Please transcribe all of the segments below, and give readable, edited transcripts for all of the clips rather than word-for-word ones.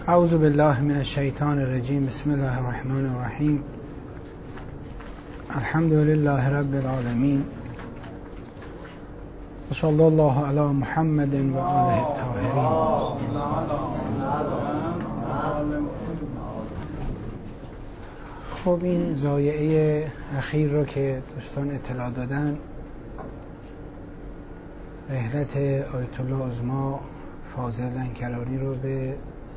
اعوذ بالله من الشیطان الرجیم. بسم الله الرحمن الرحیم. الحمد لله رب العالمین و صلی الله علی محمد و آله الطاهرین. خب این ضایعه اخیر رو که دوستان اطلاع دادن، رحلت آیت الله عظما فاضل انکرانی رو به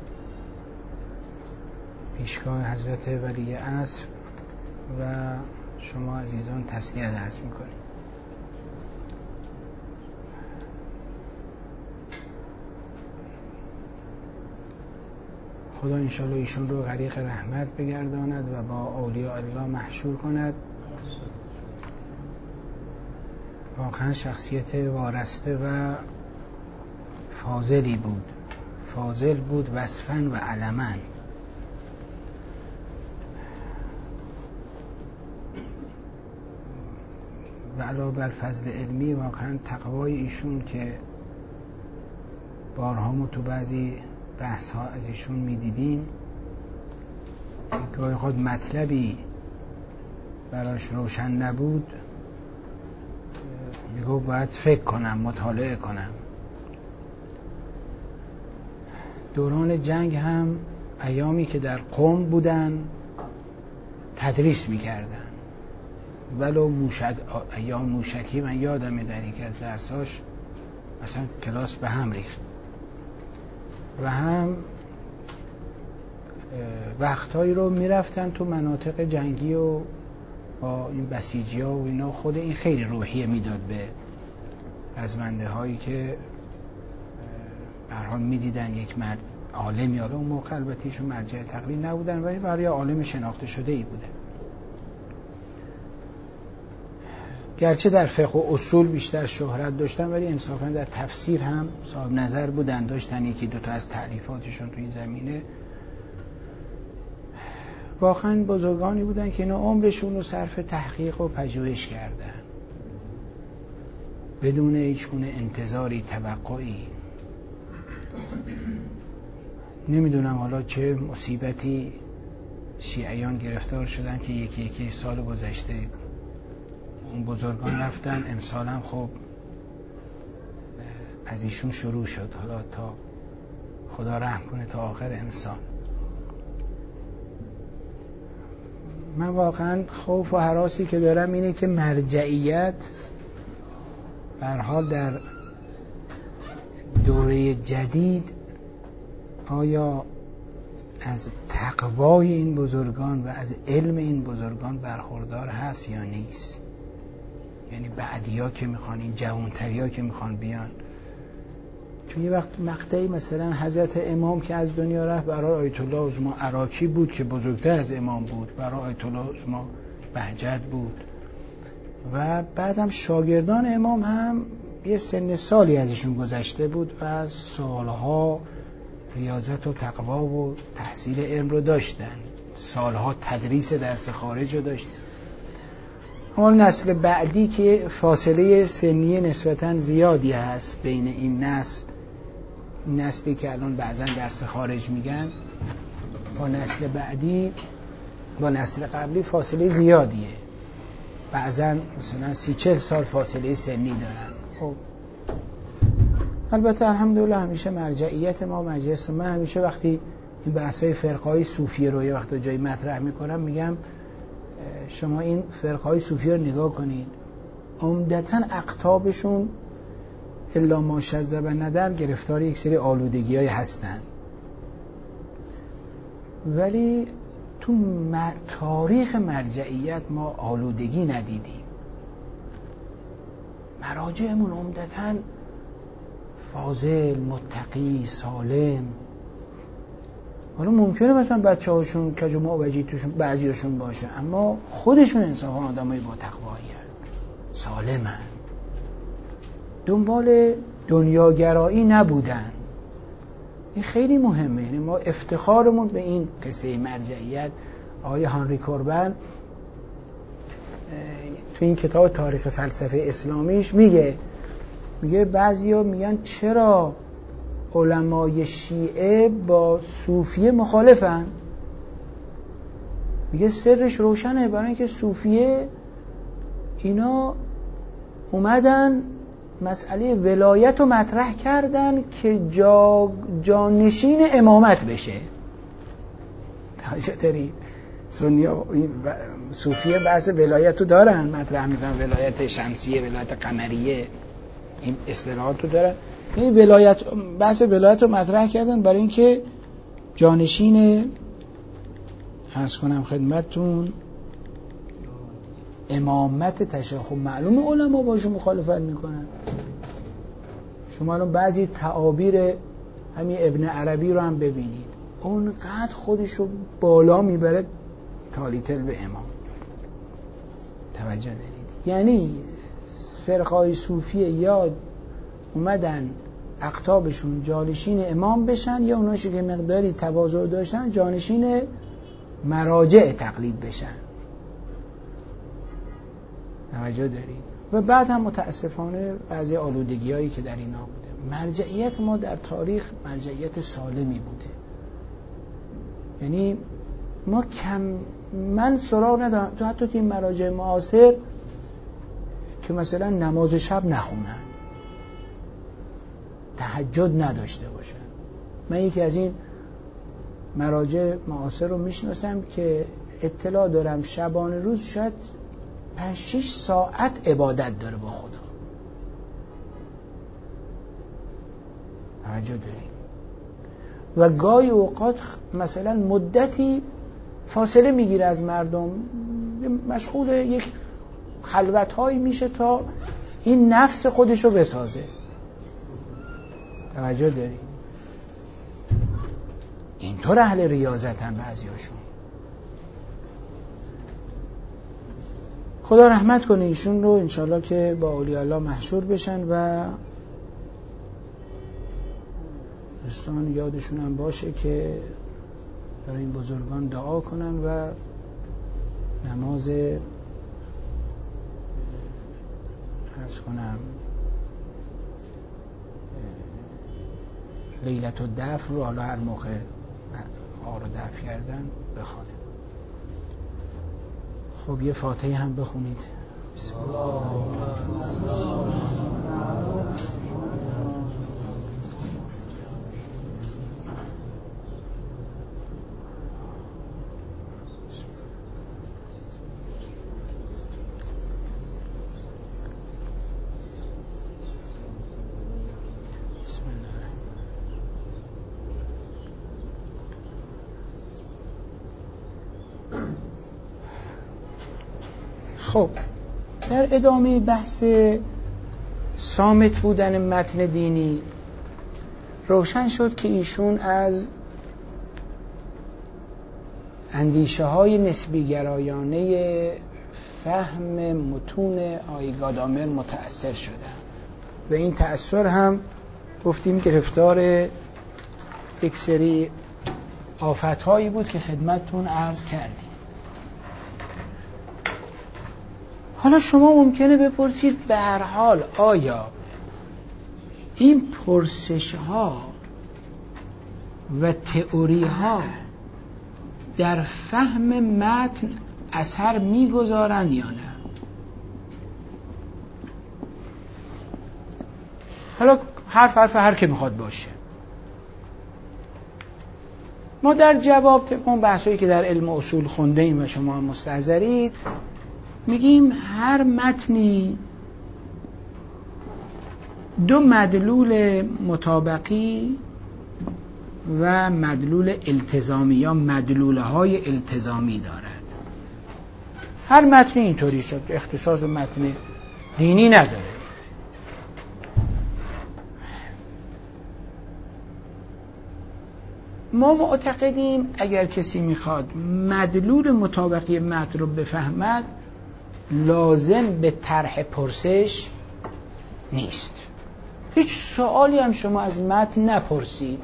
پیشگاه حضرت ولی عصر و شما عزیزان تسلیت عرض می‌کنیم. خدا انشاءالله ایشون رو غریق رحمت بگرداند و با اولیاء الله محشور کند. واقعا شخصیت وارسته و فاضلی بود. فاضل بود وصفاً و علماً. و علاوه بر فضل علمی، واقعا تقوای ایشون که بارها ما تو بعضی بحث ها از ایشون میدیدیم، گاهی خود مطلبی براش روشن نبود میگو باید فکر کنم، مطالعه کنم. دوران جنگ هم ایامی که در قم بودن تدریس میکردن، ولو ایام موشکی من یادمه در یکی از درساش مثلا کلاس به هم ریخت و هم وقتهایی رو میرفتن تو مناطق جنگی و با این بسیجی ها و اینا. خود این خیلی روحیه میداد به رزمنده هایی که به هر حال میدیدن یک مرد عالمی، حالا اون موقع البته ایشون مرجع تقلید نبودن ولی برای عالم شناخته شده ای بوده. گرچه در فقه و اصول بیشتر شهرت داشتن ولی انصافا در تفسیر هم صاحب نظر بودن، داشتن یکی دوتا از تألیفاتشون تو این زمینه. واقعا بزرگانی بودن که اینا عمرشون رو صرف تحقیق و پژوهش کردن بدون هیچگونه انتظاری، توقعی. نمیدونم حالا چه مصیبتی شیعیان گرفتار شدن که یکی سال گذشته اون بزرگان رفتن. امسال هم خب از ایشون شروع شد، حالا تا خدا رحم کنه تا آخر امسال. من واقعا خوف و هراسی که دارم اینه که مرجعیت به هر حال در دوره جدید آیا از تقوای این بزرگان و از علم این بزرگان برخوردار هست یا نیست. یعنی بعدیا که میخوان، این جوانتریا که میخوان بیان. چون یه وقت مقطعی مثلا حضرت امام که از دنیا رفت، برای آیت الله عظما عراقی بود که بزرگتر از امام بود، برای آیت الله عظما بهجت بود و بعدم شاگردان امام هم یه سن سالی ازشون گذشته بود و سالها ریاضت و تقوا و تحصیل علم رو داشتن، سالها تدریس درس خارج رو داشتن. اما نسل بعدی که فاصله سنی نسبتاً زیادی هست بین این نسلی که الان بعضاً درس خارج میگن با نسل بعدی، با نسل قبلی فاصله زیادیه. بعضاً مثلا 30-40 سال فاصله سنی دارن. خب البته الحمدلله همیشه مرجعیت ما مجلس، من همیشه وقتی این بحث‌های فرقه‌های صوفیه رو یه وقت جایی مطرح میکنم میگم شما این فرقه‌های صوفیه رو نگاه کنید، عمدتاً اقطابشون الا ما شذ و ندر گرفتار یک سری آلودگی‌های هستن، ولی تو تاریخ مرجعیت ما آلودگی ندیدیم. مراجعمون عمدتاً فاضل، متقی، سالم. حالا ممکنه مثلا بچه‌هاشون کج و معوجی توشون بعضیاشون باشه، اما خودشون انصافا آدمای با تقوایی سالمن، دنبال دنیاگرایی نبودن. این خیلی مهمه. یعنی ما افتخارمون به این قصه مرجعیت. آقای هانری کوربن تو این کتاب تاریخ فلسفه اسلامیش میگه بعضیا میگن چرا علمای شیعه با صوفیه مخالفن. میگه سرش روشنه، برای اینکه صوفیه اینا اومدن مسئله ولایت رو مطرح کردن که جانشین امامت بشه. توجه دارید؟ صوفیه بحث ولایت رو دارن، مطرح میکنن، ولایت شمسیه، ولایت قمریه، این اصطلاحات رو دارن. این بحث ولایت رو مطرح کردن برای اینکه جانشین، عرض کنم خدمتتون، امامت تشیع. خب معلومه علما باشون مخالفت میکنن. شما الان بعضی تعابیر همین ابن عربی رو هم ببینید، اونقدر خودشو بالا میبره تالیتل به امام. توجه دارید؟ یعنی فرقای صوفیه یا اومدن اقطابشون جانشین امام بشن، یا اوناشو که مقداری تواضع داشتن جانشین مراجع تقلید بشن. توجه دارید؟ و بعد هم متاسفانه بعضی آلودگی هایی که در اینا بوده. مرجعیت ما در تاریخ مرجعیت سالمی بوده. یعنی ما من سراغ ندارم تو حتی که این مراجع معاصر که مثلا نماز شب نخونن، تهجد نداشته باشن. من یکی از این مراجع معاصر رو میشناسم که اطلاع دارم شبانه روز شاید 5-6 ساعت عبادت داره با خدا. توجه داریم؟ و گاهی اوقات مثلا مدتی فاصله میگیره از مردم، مشغول یک خلوت‌هایی میشه تا این نفس خودشو بسازه. توجه داریم؟ اینطور اهل ریاضتن بعضیاشون. خدا رحمت کنه ایشون رو، انشالله که با اولیاء الله محشور بشن و دوستان یادشون هم باشه که برای این بزرگان دعا کنن و نماز عرض کنم لیلت الدفن رو حالا هر موقع آقا رو دفن کردن بخوانید. خب یه فاتحه هم بخونید. بسم الله. خب در ادامه بحث صامت بودن متن دینی روشن شد که ایشون از اندیشه های نسبی گرایانه فهم متون آیگادامر متأثر شدن و این تأثیر هم گفتیم گرفتار یک سری آفت‌هایی بود که خدمتتون عرض کردیم. حالا شما ممکنه بپرسید به هر حال آیا این پرسش ها و تئوری ها در فهم متن اثر میگذارند یا نه؟ حالا حرف هر که میخواد باشه. ما در جواب طبق اون بحثایی که در علم اصول خونده ایم و شما هم مستحضرید میگیم هر متنی دو مدلول مطابقی و مدلول التزامی یا مدلوله های التزامی دارد. هر متنی اینطوری شد، اختصاص متن دینی نداره. ما معتقدیم اگر کسی میخواد مدلول مطابقی متن رو بفهمد لازم به طرح پرسش نیست. هیچ سوالی هم شما از متن نپرسید،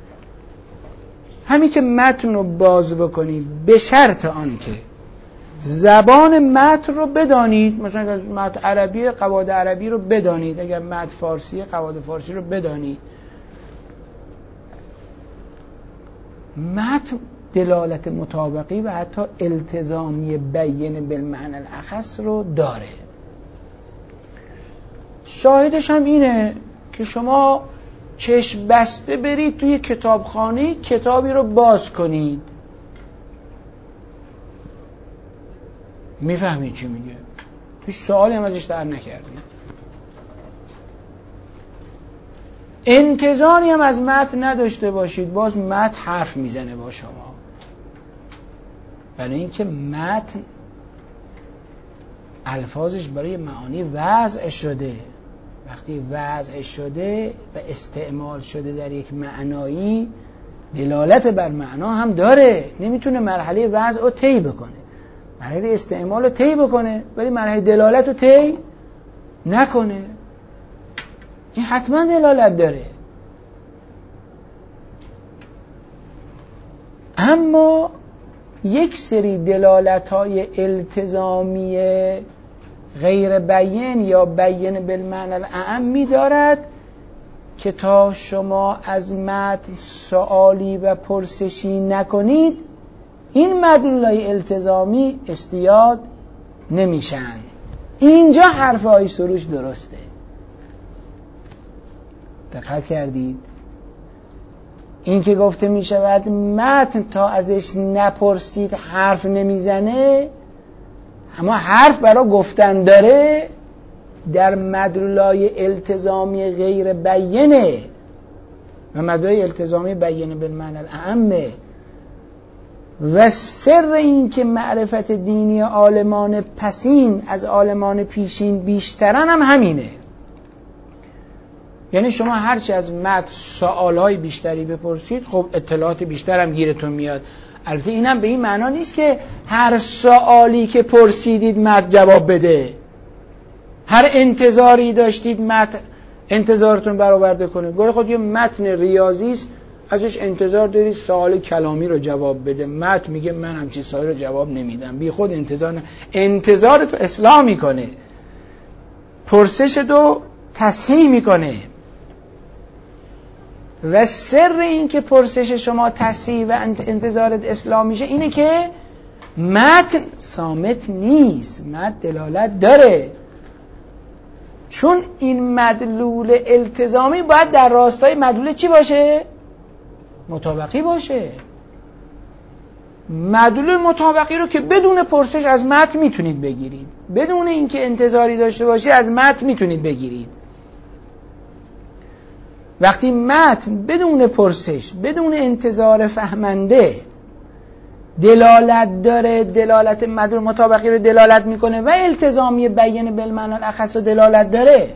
همین که متن رو باز بکنید به شرط آن که زبان متن رو بدانید. مثلا اگر متن عربی قواعد عربی رو بدانید، اگر متن فارسی قواعد فارسی رو بدانید. متن دلالت مطابقی و حتی التزامی بیین بالمعنی الاخص رو داره. شاهدش هم اینه که شما چشم بسته برید توی کتابخانه کتابی رو باز کنید، میفهمید چی میگه، هیچ سوالی هم ازش در نکردید. انتظاری هم از متن نداشته باشید، باز متن حرف میزنه با شما، برای اینکه متن الفاظش برای معانی وضع شده. وقتی وضع شده و استعمال شده در یک معنایی، دلالت بر معنا هم داره. نمیتونه مرحله وضع رو طی بکنه، مرحله استعمال رو طی بکنه، ولی مرحله دلالت رو طی نکنه. این حتما دلالت داره. اما یک سری دلالت‌های التزامی غیر بیان یا بیان بالمعنی الاعم دارد که تا شما از متن سوالی و پرسشی نکنید، این مدلولای التزامی استیاد نمیشن. اینجا حرف آقای سروش درسته. دقت کردید؟ این که گفته می شود متن تا ازش نپرسید حرف نمیزنه، اما حرف برای گفتن داره، در مدلولای التزامی غیر بیانه و مدلولای التزامی بیانه بالمعنی الاعمه. و سر این که معرفت دینی عالمان پسین از عالمان پیشین بیشترن هم همینه. یعنی شما هرچی از متن سوالای بیشتری بپرسید، خب اطلاعات بیشتر هم گیرتون میاد. البته اینم به این معنا نیست که هر سوالی که پرسیدید متن جواب بده، هر انتظاری داشتید متن انتظارتون برآورده کنه. گویا خود یه متن ریاضی است، ازش انتظار دارید سوال کلامی رو جواب بده، متن میگه من همچین سوالی رو جواب نمیدم، بی خود انتظارتو اصلاح میکنه، پرسش دو تصحیح میکنه. و سر این که پرسش شما تصحیح و انتظارت اصلاح میشه اینه که متن صامت نیست، متن دلالت داره. چون این مدلول التزامی باید در راستای مدلول چی باشه؟ مطابقی باشه. مدلول مطابقی رو که بدون پرسش از متن میتونید بگیرید، بدون اینکه انتظاری داشته باشی از متن میتونید بگیرید. وقتی متن بدون پرسش، بدون انتظار فهمنده دلالت داره، دلالت مدلول مطابقی رو دلالت میکنه و التزامی بیان بالمعنی الاخص رو دلالت داره،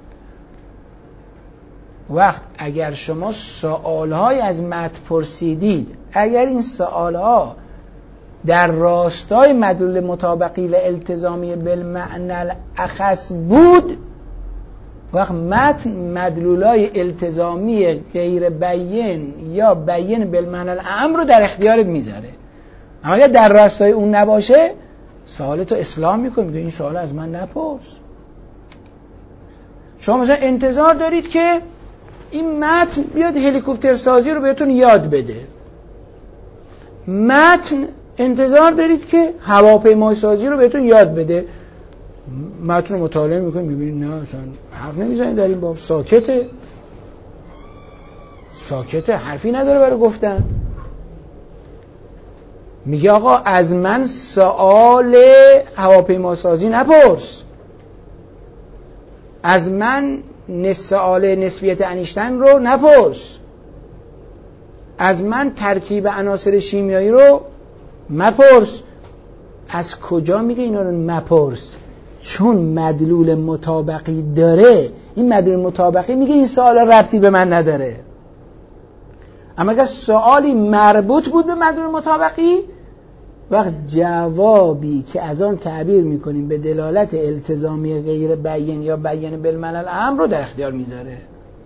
وقت اگر شما سوالهای از متن پرسیدید، اگر این سوالها در راستای مدلول مطابقی و التزامی بالمعنی الاخص بود، وقت متن مدلولای التزامی غیر بیان یا بیان بالمعنی الاعم رو در اختیارت میذاره. اما اگر در راستای اون نباشه، سوالتو اصلاح میکنه، میگه این سوال از من نپرس. شما مثلا انتظار دارید که این متن بیاد هلیکوپتر سازی رو بهتون یاد بده، متن انتظار دارید که هواپیمای سازی رو بهتون یاد بده، متن رو مطالعه میکنید میبینید نه اصلا حرف نمیزنید در این باب، ساکته، حرفی نداره برای گفتن. میگه آقا از من سوال هواپیما سازی نپرس، از من سوال نسبیت انیشتین رو نپرس، از من ترکیب عناصر شیمیایی رو مپرس. از کجا میگه اینا رو مپرس؟ چون مدلول مطابقی داره. این مدلول مطابقی میگه این سوال ربطی به من نداره. اما اگر سوالی مربوط بود به مدلول مطابقی، وقت جوابی که از آن تعبیر میکنیم به دلالت التزامی غیر بیان یا بیان بالمعنی الاعم رو در اختیار میذاره.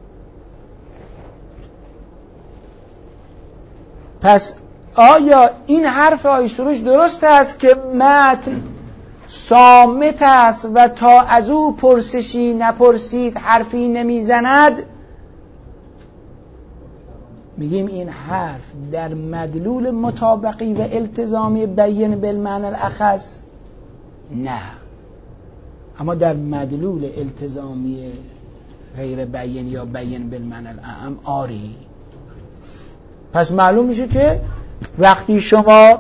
پس آیا این حرف آقای سروش درست است که متن صامت است و تا از او پرسشی نپرسید حرفی نمیزند؟ میگیم این حرف در مدلول مطابقی و التزامی بیان بالمعنی الاخص نه، اما در مدلول التزامی غیر بیان یا بیان بالمعنی الاعم آری. پس معلوم میشه که وقتی شما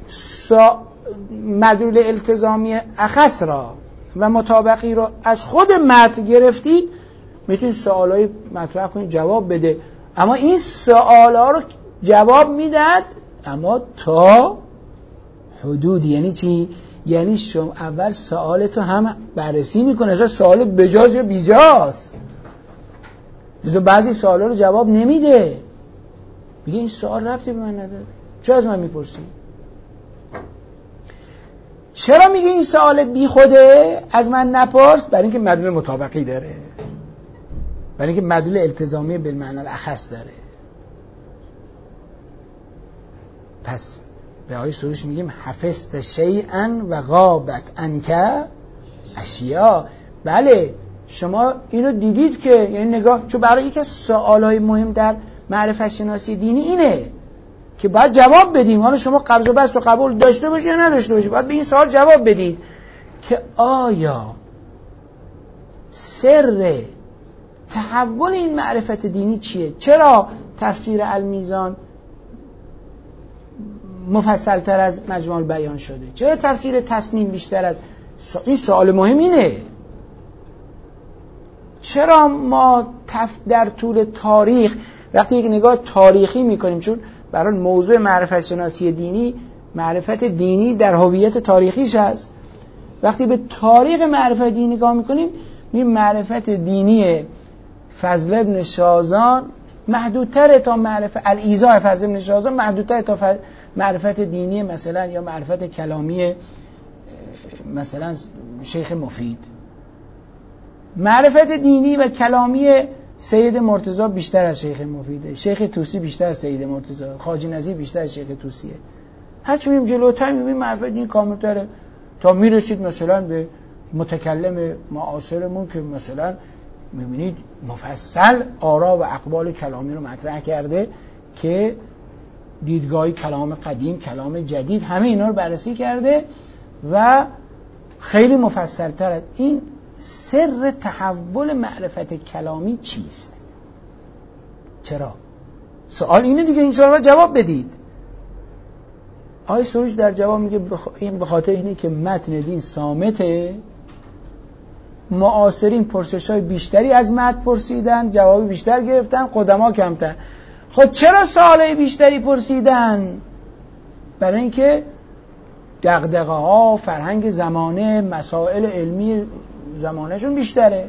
مدلول التزامی اخص را و مطابقی را از خود متن گرفتید میتونید سوالای مطرح کنید جواب بده، اما این سوالا رو جواب میداد اما تا حدود. یعنی چی؟ یعنی شما اول سوالتو هم بررسی میکنه چه سوال بجاز یا بیجاز. بعضی سوالا رو جواب نمیده، میگه این سوال ربطی به من نداره، چرا از من میپرسی؟ چرا میگه این سوال بی خوده از من نپرس؟ برای اینکه مدلول مطابقی داره، برای اینکه مدلول التزامی بالمعنی الاخص داره. پس به آقای سروش میگیم حفظت شیئا و غابت عنک اشیاء. بله شما اینو دیدید که یعنی نگاه، چون برای یکی از سوالهای مهم در معرفت شناسی دینی اینه که باید جواب بدیم. حالا شما قبض و بسط و قبول داشته باشید یا نداشته باشید، باید به این سوال جواب بدید که آیا سر تحول این معرفت دینی چیه؟ چرا تفسیر المیزان مفصل تر از مجموع البیان شده؟ چرا تفسیر تسنیم بیشتر از این؟ سوال مهم اینه. چرا ما در طول تاریخ وقتی یک نگاه تاریخی میکنیم، چون برای موضوع معرفت شناسی دینی معرفت دینی در هویت تاریخیش هست، وقتی به تاریخ معرفت دینی نگاه میکنیم می‌بینیم معرفت دینی فضل ابن شازان محدودتر تا معرفت الایضاح فضل ابن شازان محدودتر تا معرفت دینی مثلا یا معرفت کلامی مثلا شیخ مفید. معرفت دینی و کلامی سید مرتضی بیشتر از شیخ مفیده، شیخ طوسی بیشتر از سید مرتضی، خواجه نظیر بیشتر از شیخ طوسیه. هرچی میریم جلوتر میبینیم معرفت دینی کامل‌تره تا میرسید مثلا به متکلم معاصرمون که مثلا میبینید مفصل آرا و اقوال کلامی رو مطرح کرده که دیدگاهی کلام قدیم، کلام جدید، همه اینا رو بررسی کرده و خیلی مفصل تر از این. سر تحول معرفت کلامی چیست؟ چرا؟ سوال اینه دیگه، این سوال رو جواب بدید. آقای سروش در جواب میگه این به خاطر اینه که متن دین صامته، معاصرین پرسش‌های بیشتری از متن پرسیدن، جواب بیشتر گرفتن، قدما کمتر. خب چرا سوالای بیشتری پرسیدن؟ برای اینکه دغدغه‌ها، فرهنگ زمانه، مسائل علمی زمانهشون بیشتره.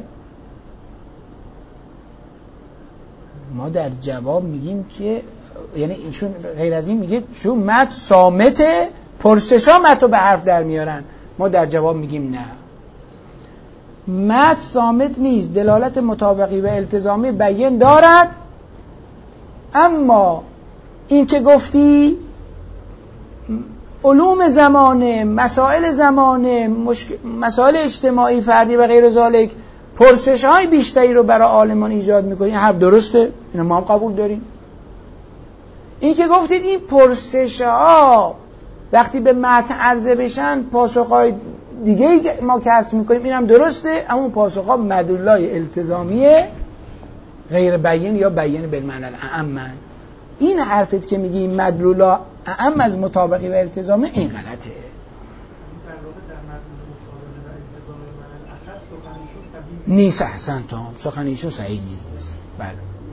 ما در جواب میگیم که یعنی ایشون غیر از این میگه چون متن صامته، پرسش‌ها متن به حرف در میارن. ما در جواب میگیم نه، متن صامت نیست، دلالت مطابقی و التزامی بیان دارد، اما این که گفتی علوم زمانه، مسائل زمانه، مسائل اجتماعی فردی و غیر ذالک پرسش‌های بیشتری رو برای عالمان ایجاد می‌کنه، این حرف درسته، اینو ما هم قبول داریم. این که گفتید این پرسش‌ها وقتی به متن عرضه بشن پاسخ‌های دیگه ما کسب می‌کنیم، اینم درسته، اما پاسخ‌ها مدلولای التزامی غیر بیان یا بیان بالمعنی الاعم. این حرفت که میگی مدلولا اعم از مطابقی و التزامی، این غلطه. نیست. احسنتم، سخن ایشون صحیح نیست. بله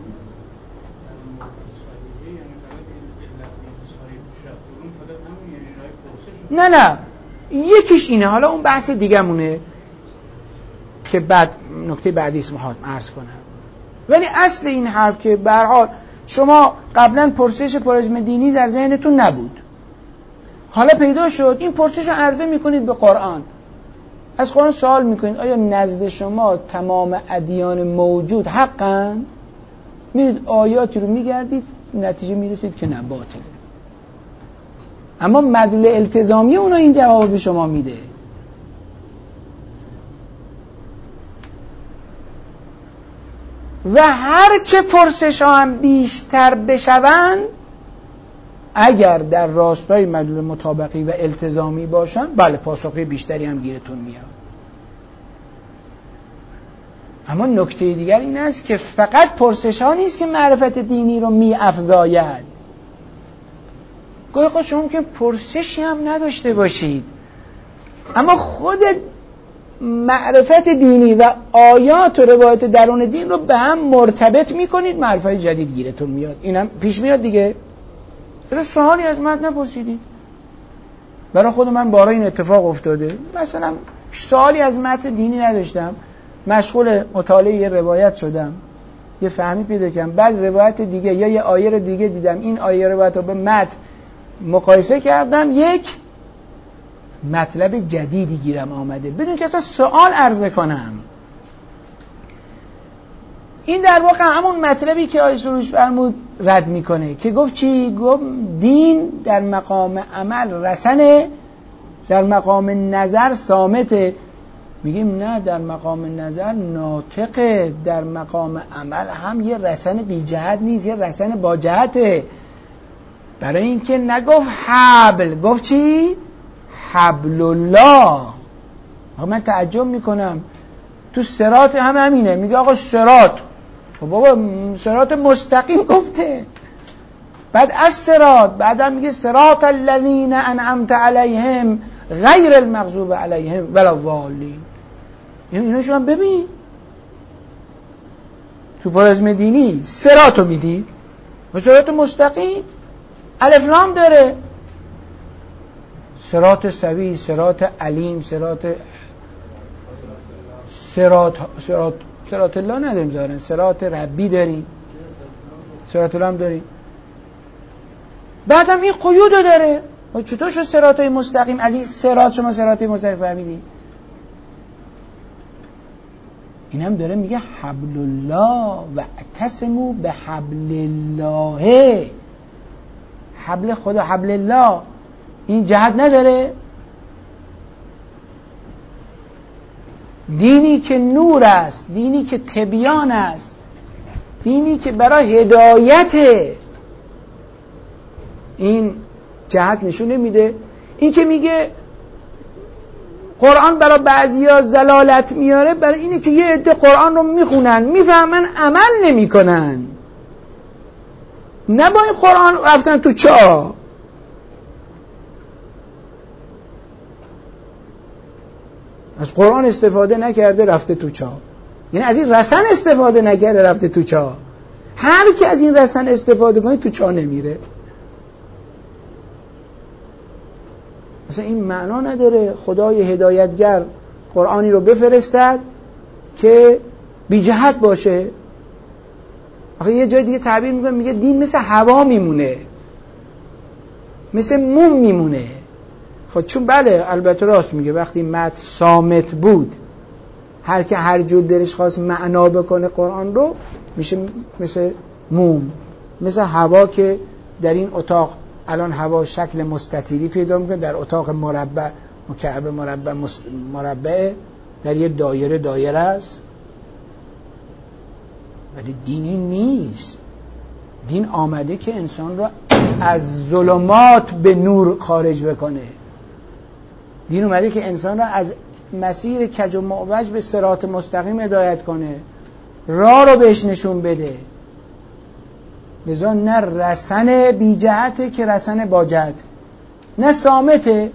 نه یکیش اینه، حالا اون بحث دیگه مونه که بعد نکته بعدیش میخوام عرض کنم. ولی اصل این حرف که به هر حال شما قبلا پرسش پرازم دینی در ذهنتون نبود، حالا پیدا شد، این پرسش رو عرضه میکنید به قرآن، از قرآن سوال میکنید آیا نزد شما تمام ادیان موجود حقن؟ میرید آیاتی رو میگردید، نتیجه میرسید که نه، باطله. اما مدلول التزامی اونا این جواب به شما میده. و هرچه پرسش ها هم بیشتر بشوند اگر در راستای مدلول مطابقی و التزامی باشن بله پاسخی بیشتری هم گیرتون میاد. اما نکته دیگر این است که فقط پرسش ها نیست که معرفت دینی رو می افزاید. گاهی اوقات شما که پرسشی هم نداشته باشید اما خود معرفت دینی و آیات و روایت درون دین رو به هم مرتبط میکنید، معرفت جدید گیرتون میاد. اینم پیش میاد دیگه. سوالی از من نپرسیدید. برای خود من بارا این اتفاق افتاده، مثلا سوالی از متن دینی نداشتم، مشغول مطالعه یه روایت شدم، یه فهمی پیدا کردم، بعد روایت دیگه یا یه آیه رو دیگه دیدم، این آیه روایت رو به متن مقایسه کردم، یک مطلب جدیدی گیرم آمده بدون که اصلا سوال عرضه کنم. این در واقع همون مطلبی که آیه سروش فرمود رد میکنه که گفت چی؟ گفت دین در مقام عمل رسنه، در مقام نظر صامته. میگیم نه، در مقام نظر ناطقه، در مقام عمل هم یه رسن بی جهت نیست، یه رسن با جهته. برای اینکه نگفت حبل، گفت چی؟ حبل الله. من تعجب میکنم تو صراط هم همینه، میگه آقا صراط، بابا صراط مستقیم گفته، بعد از صراط بعدم میگه صراط الذین انعمت علیهم غیر المغضوب علیهم ولا الضالین. اینا شما ببین تو پرازم دینی صراطو میدی، صراط مستقیم الف لام داره، صراط سوی، صراط علیم، صراط الله نداریم ظاهرا، صراط ربی داریم، صراط الله هم داریم، بعدم این قیودو داره. چطور شد صراطای مستقیم؟ از این صراط شما صراطای مستقیم فهمیدی؟ این هم داره میگه حبل الله و اعتصموا به حبل الله. حبل خدا، حبل الله، این جهت نداره؟ دینی که نور است، دینی که تبیان است، دینی که برای هدایته، این جهت نشون نمیده؟ این که میگه قرآن برای بعضیا زلالت میاره، برای اینه که یه عده قرآن رو میخونن میفهمن عمل نمیکنن، نه با این قرآن رفتن تو چاه. از قرآن استفاده نکرده رفته تو چاه، یعنی از این رسن استفاده نکرده رفته تو چاه. هر کی از این رسن استفاده کنه تو چاه نمیره. مثلا این معنا نداره خدای هدایتگر قرآنی رو بفرستد که بی جهت باشه. آخه یه جای دیگه تعبیر میکنه، میگه دین مثل هوا میمونه، مثل موم میمونه. خب چون بله البته راست میگه، وقتی متن صامت بود هر که هر جور دلش خواست معنا بکنه قرآن رو، میشه مثل موم، مثل هوا که در این اتاق الان هوا شکل مستطیلی پیدا میکنه، در اتاق مربع مکعب مربع در یه دایره است. ولی دینی نیست. دین آمده که انسان را از ظلمات به نور خارج بکنه. دین اومده که انسان را از مسیر کج و معوج به صراط مستقیم هدایت کنه، راه رو بهش نشون بده. لذا نه رسن بی جهته که رسن با جهت، نه صامته.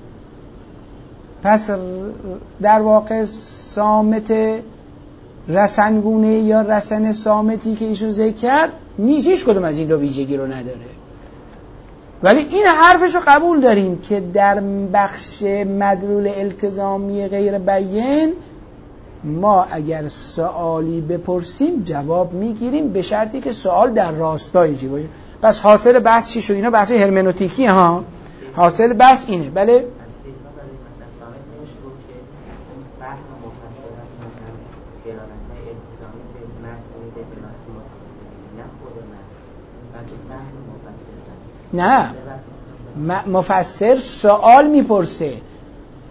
پس در واقع صامت رسنگونه یا رسن صامتی که ایشون ذکر کرد نیست، هیچ کدوم از این دو ویژگی رو نداره. ولی این حرفش رو قبول داریم که در بخش مدلول التزامی غیر بیان ما اگر سوالی بپرسیم جواب میگیریم، به شرطی که سوال در راستای چی باشه. بس حاصل بحث چی شد؟ اینا بحث هرمنوتیکی ها. حاصل بحث اینه. بله نه، مفسر سوال میپرسه.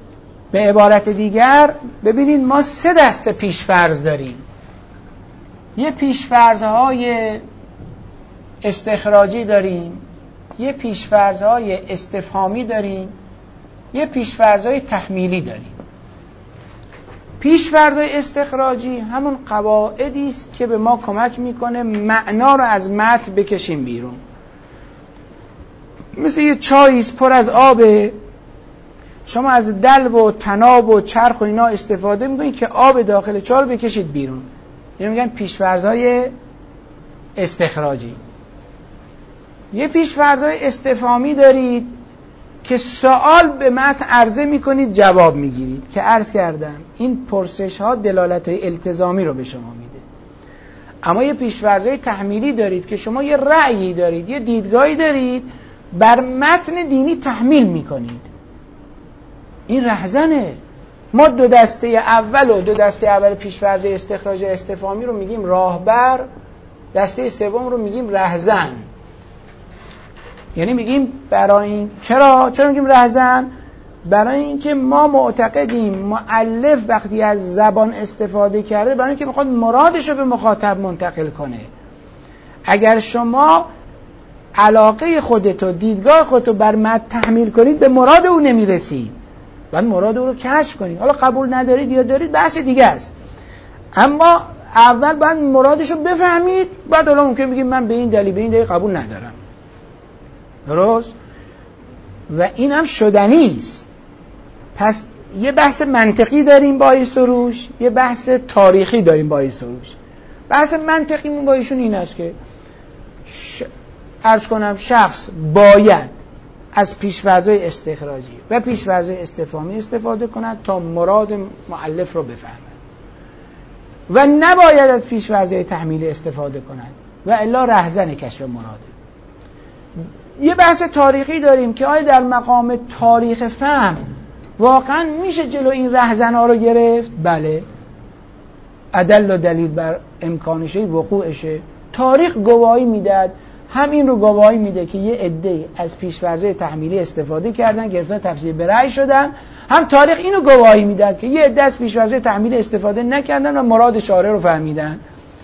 به عبارت دیگر ببینید ما 3 دسته پیشفرض داریم. یه پیش‌فرض‌های استخراجی داریم، یه پیش‌فرض‌های استفهامی داریم، یه پیش‌فرض‌های تحمیلی داریم. پیش‌فرض‌های استخراجی همون قواعدی است که به ما کمک میکنه معنا رو از متن بکشیم بیرون. مثل یه چاییست پر از آبه، شما از دلو و طناب و چرخ و اینا استفاده میکنید که آب داخل چای رو بکشید بیرون. اینو میگن پیش‌فرض‌های استخراجی. یه پیش‌فرض‌های استفهامی دارید که سوال به متن عرضه میکنید جواب میگیرید که عرض کردم این پرسش ها دلالت‌های التزامی رو به شما میده. اما یه پیش‌فرض‌های تحمیلی دارید که شما یه رأیی دارید، یه دیدگاهی دارید، بر متن دینی تحمیل میکنید. این رهزنه. ما دو دسته اول پیش‌فرض استخراج استفهامی رو میگیم راهبر، دسته سوم رو میگیم رهزن. یعنی میگیم برای این چرا میگیم رهزن؟ برای اینکه ما معتقدیم مؤلف وقتی از زبان استفاده کرده برای اینکه میخواد مرادش رو به مخاطب منتقل کنه. اگر شما علاقه خودتو، دیدگاه خودتو بر متن تحمیل کنید به مراد او نمیرسید. باید مراد او رو کشف کنید. حالا قبول ندارید یا دارید بحث دیگه است. اما اول باید مرادش رو بفهمید، بعد حالا ممکن بگید من به این دلیل قبول ندارم. درست؟ و این هم شدنی است. پس یه بحث منطقی داریم با ایسروش، یه بحث تاریخی داریم با ایسروش. بحث منطقیمون با ایشون این است که عرض کنم شخص باید از پیش‌فرض‌های استخراجی و پیش‌فرض‌های استفهامی استفاده کند تا مراد مؤلف رو بفهمد و نباید از پیش‌فرض‌های تحمیلی استفاده کند و الا رهزن کشف مراده. یه بحث تاریخی داریم که آیا در مقام تاریخ فهم واقعا میشه جلو این رهزن‌ها رو گرفت؟ بله. ادل و دلیل بر امکانشه وقوعشه. تاریخ گواهی میداد، همین رو گواهی میده که یه عده از پیش‌فرض‌های تحمیلی استفاده کردن، گرفتن تفسیر به رأی شدن. هم تاریخ اینو گواهی میداد که یه عده از پیش‌فرض‌های تحمیلی استفاده نکردن و مراد شارع رو فهمیدن.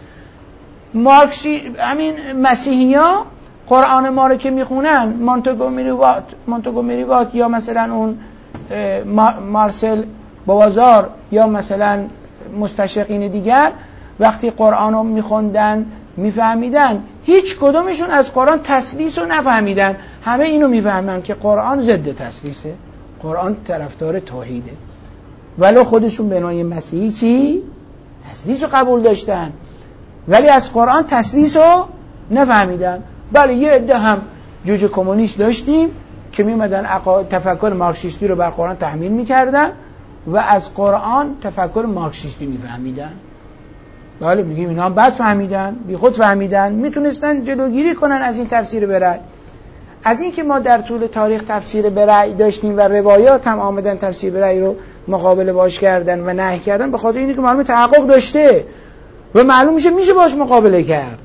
همین مسیحی‌ها قرآن ما رو که میخونن، مونتگومری وات یا مثلا اون مارسل بوازار یا مثلا مستشرقین دیگر وقتی قرآن رو میخوندن میفهمیدن، هیچ کدومشون از قرآن تثلیث رو نفهمیدن. همه اینو میفهمن که قرآن ضد تثلیثه، قرآن طرفدار توحیده، ولو خودشون به نوعی مسیحی چی؟ تثلیث رو قبول داشتن ولی از قرآن تثلیث رو نفهمیدن. بله یه عده هم جوجه کمونیست داشتیم که میمدن تفکر مارکسیستی رو بر قرآن تحمیل میکردن و از قرآن تفکر مارکسیستی میفهمیدن. بله میگیم اینا هم بد فهمیدن، بی خود فهمیدن، میتونستن جلوگیری کنن از این تفسیر به رأی. از این که ما در طول تاریخ تفسیر به رأی داشتیم و روایات هم آمدن تفسیر به رأی رو مقابله باش کردن و نهی کردن، به خاطر اینه که معلومه تحقق داشته و معلوم میشه باش مقابله کرد.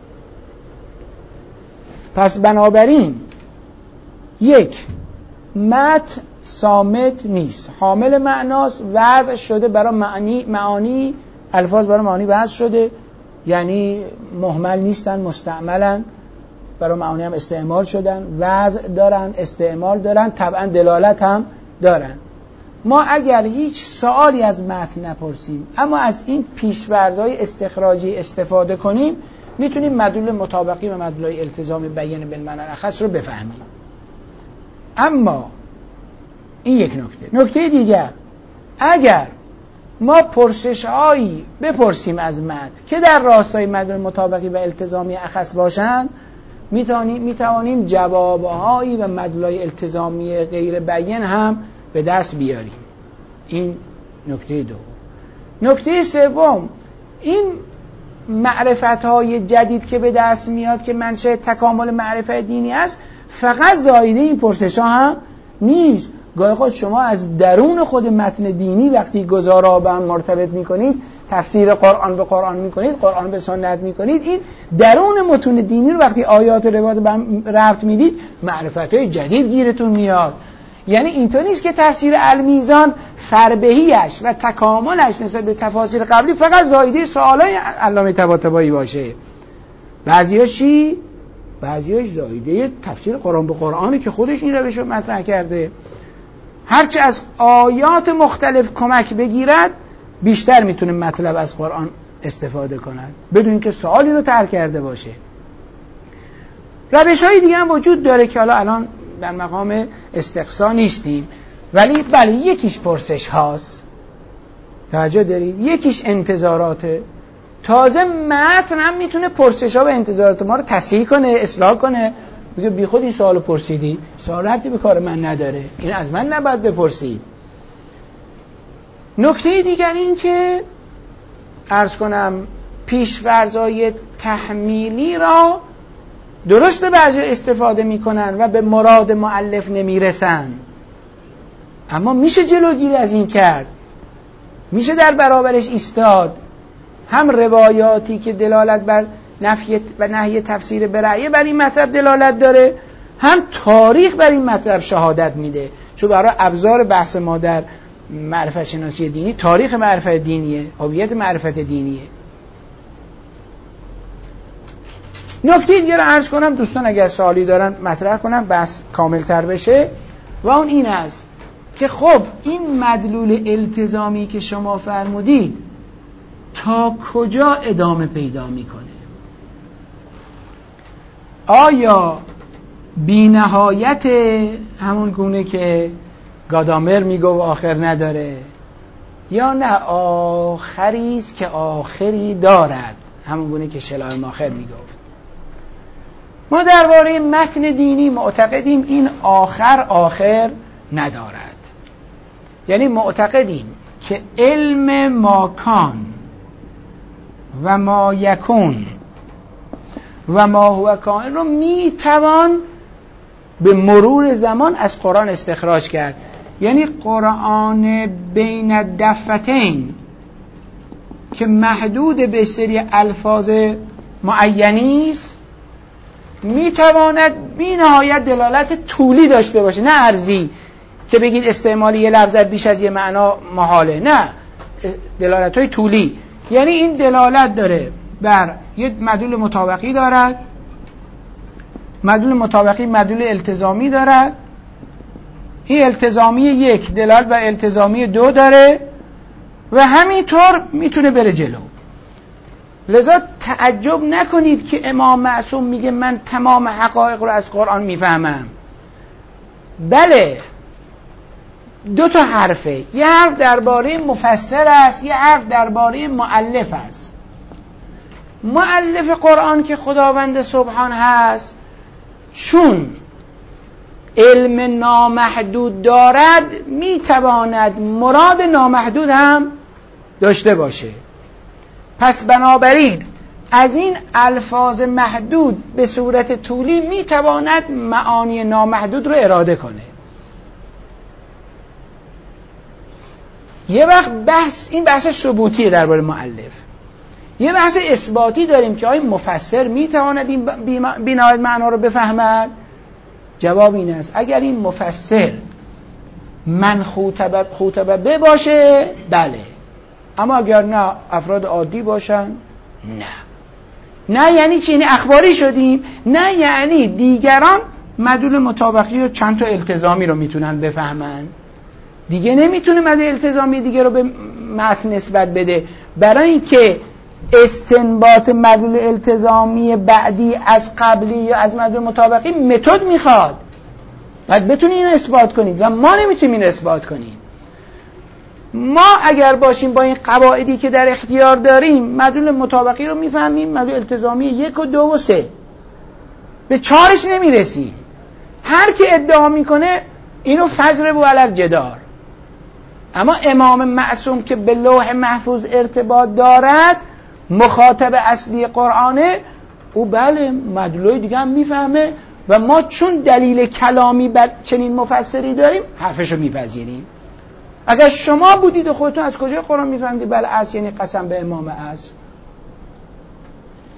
پس بنابراین یک، متن صامت نیست، حامل معناست، وضع شده برای معانی الفاظ برای معانی وضع شده، یعنی مهمل نیستن، مستعملن، برای معانی هم استعمال شدن، وضع دارن، استعمال دارن، طبعا دلالت هم دارن. ما اگر هیچ سوالی از متن نپرسیم اما از این پیش‌فرض‌های استخراجی استفاده کنیم، میتونیم مدلول مطابقی و مدلول التزامی بیان بالمعنی الاخص رو بفهمیم. اما این یک نکته دیگر، اگر ما پرسش‌هایی بپرسیم از متن که در راستای مدلول مطابقی و التزامی اخص باشند، میتوانیم جوابهایی و مدلول التزامی غیر بیان هم به دست بیاریم. این نکته دوم. نکته سوم، این معرفت‌های جدید که به دست میاد که منشأ تکامل معرفت دینی است، فقط زایده این پرسش‌ها هم نیست. گاهی خود شما از درون خود متن دینی وقتی گزارا به هم مرتبط میکنید، تفسیر قرآن به قرآن میکنید، قرآن به سنت میکنید، این درون متون دینی رو وقتی آیات و روایات به هم ربط میدید، معرفت‌های جدید گیرتون میاد. یعنی اینطور نیست که تفسیر المیزان فربهیش و تکاملش نسبت به تفاسیر قبلی فقط زایده سوالای علامه طباطبایی باشه. بعضیاش چی؟ بعضیاش زایده تفسیر قرآن به قرآنی که خودش این روش رو مطرح کرده. هرچه از آیات مختلف کمک بگیرد بیشتر میتونه مطلب از قرآن استفاده کند بدون اینکه سوالی رو طرح کرده باشه. روش های دیگه هم وجود داره که حالا الان در مقام استقصا نیستیم، ولی بله یکیش پرسش هاست، توجه دارید، یکیش انتظاراته. تازه متن هم میتونه پرسش ها و انتظارات ما رو تصحیح کنه، اصلاح کنه، بگه بی خود این سوالو پرسیدی، سوال ربطی به کار من نداره، این از من نباید بپرسید. نکته دیگر این که عرض کنم پیش‌فرض‌های تحمیلی را درسته بعضی استفاده میکنن و به مراد مؤلف نمیرسن، اما میشه جلوگیری از این کرد، میشه در برابرش ایستاد. هم روایاتی که دلالت بر نفی و نهی تفسیر برعیه بر این مطلب دلالت داره، هم تاریخ بر این مطلب شهادت میده، چون برای ابزار بحث ما در معرفت شناسی دینی تاریخ معرفت دینیه، هویت معرفت دینیه. نکته دیگه رو عرض کنم، دوستان اگر سوالی دارن مطرح کنم بحث کامل تر بشه، و اون این است که خب این مدلول التزامی که شما فرمودید تا کجا ادامه پیدا میکنه؟ آیا بی نهایت همون گونه که گادامر میگو و آخر نداره، یا نه آخری است که آخری دارد، همون گونه که شلایماخر میگفت؟ ما درباره متن دینی معتقدیم این آخر ندارد، یعنی معتقدیم که علم ما کان و ما یکون و ما هو کائن رو میتوان به مرور زمان از قرآن استخراج کرد. یعنی قرآن بین الدفتین که محدود به سری الفاظ معینی است میتواند بی نهایت دلالت طولی داشته باشه، نه عرضی که بگید استعمالی یه لفظ بیش از یه معنا محاله، نه، دلالت های طولی. یعنی این دلالت داره بر یه مدلول مطابقی دارد، مدلول مطابقی مدلول التزامی دارد، این التزامی یک دلالت بر التزامی دو داره و همینطور میتونه بره جلو. لذا تعجب نکنید که امام معصوم میگه من تمام حقایق رو از قرآن میفهمم. بله، دو تا حرفه، یه حرف درباره مفسر است، یه حرف درباره مؤلف است. مؤلف قرآن که خداوند سبحان هست، چون علم نامحدود دارد میتواند مراد نامحدود هم داشته باشه. پس بنابراین از این الفاظ محدود به صورت طولی میتواند معانی نامحدود رو اراده کنه. یه وقت این بحث ثبوتیه درباره مؤلف. یه بحث اثباتی داریم که آیا مفسر میتواند این بی‌نهایت معنا رو بفهمد؟ جواب این است اگر این مفسر من خوطبه باشه بله، اما اگر نه افراد عادی باشن نه یعنی چی؟ یعنی اخباری شدیم؟ نه، یعنی دیگران مدلول مطابقی و چند تا التزامی رو میتونن بفهمن، دیگه نمیتونه مدلول التزامی دیگه رو به متن نسبت بده، برای اینکه استنباط مدلول التزامی بعدی از قبلی یا از مدلول مطابقی متد میخواد، باید بتونی این اثبات کنید و ما نمیتونیم این اثبات کنیم. ما اگر باشیم با این قواعدی که در اختیار داریم مدلول مطابقی رو میفهمیم، مدلول التزامی 1 و 2 و 3، به 4ش نمیرسیم. هر کی ادعا میکنه اینو فضربوا علی الجدار. اما امام معصوم که به لوح محفوظ ارتباط دارد، مخاطب اصلی قرآنه، او بله مدلول دیگه هم میفهمه و ما چون دلیل کلامی بر چنین مفسری داریم حرفشو میپذیریم. اگر شما بودید و خودتون از کجا قرآن میفهمید بله اصل یعنی قسم به امام اصل؟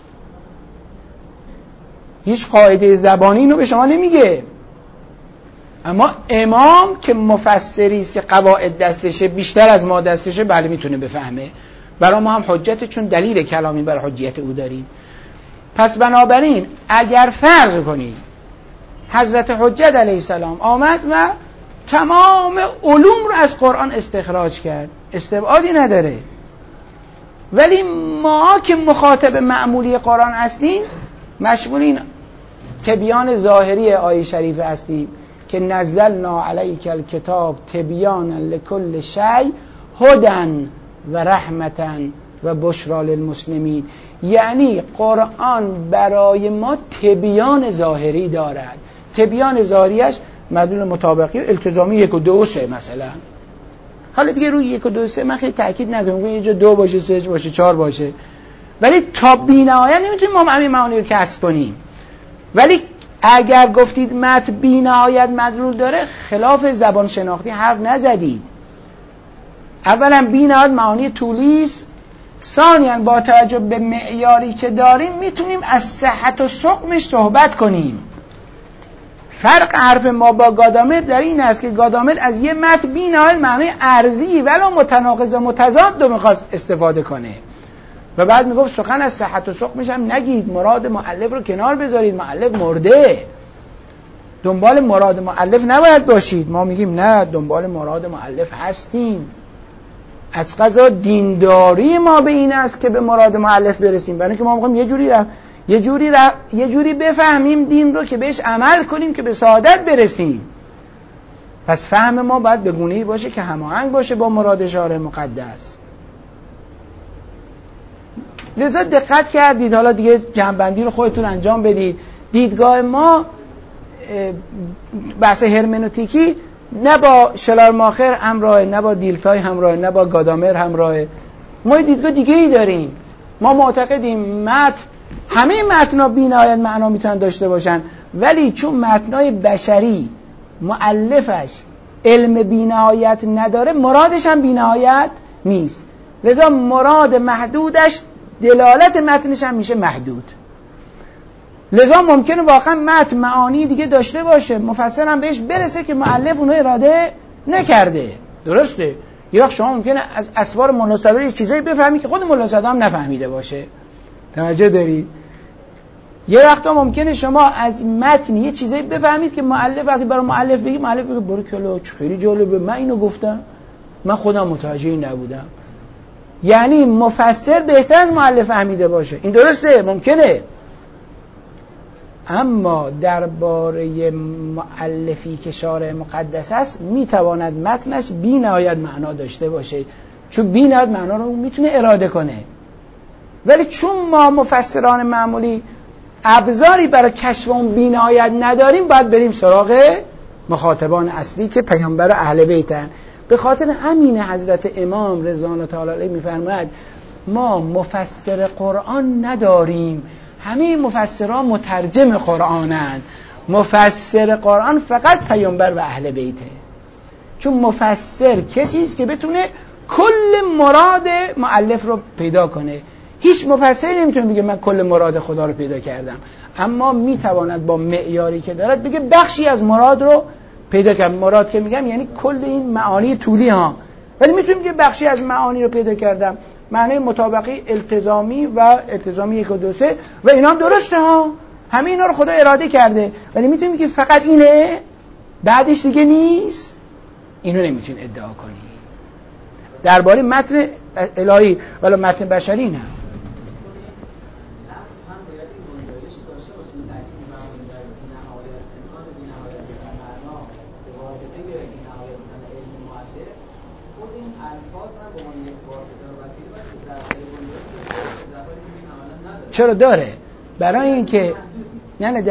هیچ قاعده زبانی اینو به شما نمیگه. اما امام که مفسری است که قواعد دستشه بیشتر از ما دستشه، بله میتونه بفهمه. برای ما هم حجت، چون دلیل کلامی بر حجیت او داریم. پس بنابراین اگر فرض کنید حضرت حجت علیه السلام آمد و تمام علوم رو از قرآن استخراج کرد، استبعادی نداره، ولی ما که مخاطب معمولی قرآن هستیم مشمولین تبیان ظاهری آیه شریفه هستیم که نزلنا علیک الکتاب تبیانا لکل شیء هدی و رحمتا و بشری للمسلمین. یعنی قرآن برای ما تبیان ظاهری دارد. تبیان ظاهریش مدلول مطابقی و التزامی 1 و 2 و 3 مثلا. حالا دیگه روی 1 و 2 و 3 من خیلی تاکید نکنم، یه جا 2 باشه، 3 باشه، 4 باشه، ولی تا بی‌نهایت نمیتونیم ما همین معانی رو کسب کنیم. ولی اگر گفتید متن بی‌نهایت مدلول داره، خلاف زبان شناختی حرف نزدید. اولا بی‌نهایت معانی طولی است، ثانیاً با توجه به معیاری که داریم میتونیم از صحت و سقمش صحبت کنیم. فرق حرف ما با گادامر در این است که گادامر از یه متن بی‌نهایت معنی ارزی ولو متناقض و متضاد رو میخواست استفاده کنه و بعد میگفت سخن از صحت و سقمش هم نگید، مراد مؤلف رو کنار بذارید، مؤلف مرده، دنبال مراد مؤلف نباید باشید. ما میگیم نه، دنبال مراد مؤلف هستیم. از قضا دینداری ما به این است که به مراد مؤلف برسیم، برای اینکه ما میگیم یه جوری بفهمیم دین رو که بهش عمل کنیم که به سعادت برسیم. پس فهم ما باید به گونه‌ای باشه که هماهنگ باشه با مراد شارع مقدس. لذا دقت کردید، حالا دیگه جمع‌بندی رو خودتون انجام بدید. دیدگاه ما بحث هرمنوتیکی نه با شلارماخر همراهه، نه با دیلتای همراهه، نه با گادامر همراهه. ما دیدگاه دیگه ای داریم. ما معتقدیم همه متن‌ها بی‌نهایت معنا میتونن داشته باشن، ولی چون متن‌های بشری مؤلفش علم بی‌نهایت نداره، مرادش هم بی‌نهایت نیست. لذا مراد محدودش دلالت متنش هم میشه محدود. لذا ممکنه واقعا متن معانی دیگه داشته باشه، مفسر هم بهش برسه که مؤلف اونو اراده نکرده. درسته؟ یا شما ممکنه از اسوار مناسبه یه چیزایی بفهمی که خود مناسبه هم نفهمیده باشه. توجه دارید؟ یه وقتا ممکنه شما از متن یه چیزایی بفهمید که مؤلف وقتی برای مؤلف بگه برو کلا خیلی جالبه، من اینو گفتم، من خودم متوجه نبودم. یعنی مفسر بهتر از مؤلف فهمیده باشه. این درسته؟ ممکنه. اما درباره مؤلفی که شارع مقدس است میتواند متنش بی‌نهایت معنا داشته باشه، چون بی‌نهایت معنا رو میتونه اراده کنه. ولی چون ما مفسران معمولی ابزاری برای کشف اون بی‌نهایت نداریم، باید بریم سراغ مخاطبان اصلی که پیامبر اهل بیتن. به خاطر همین حضرت امام رضوان الله تعالی علیه میفرماید ما مفسر قرآن نداریم، همه مفسران مترجم قرآنند. مفسر قرآن فقط پیامبر و اهل بیته، چون مفسر کسی است که بتونه کل مراد مؤلف رو پیدا کنه. هیچ مفسری نمیتونه بگه من کل مراد خدا رو پیدا کردم، اما میتواند با معیاری که دارد بگه بخشی از مراد رو پیدا کردم. مراد که میگم یعنی کل این معانی طولی ها، ولی میتونیم بگه بخشی از معانی رو پیدا کردم، معنی مطابقی التزامی و التزامی 1 و 2 3 و اینا هم درسته ها، همه اینا رو خدا اراده کرده، ولی میتونیم که فقط اینه بعدش دیگه نیست. اینو نمیتونین ادعا کنی درباره متن الهی، ولی متن بشری نه. چرا داره؟ برای اینکه نه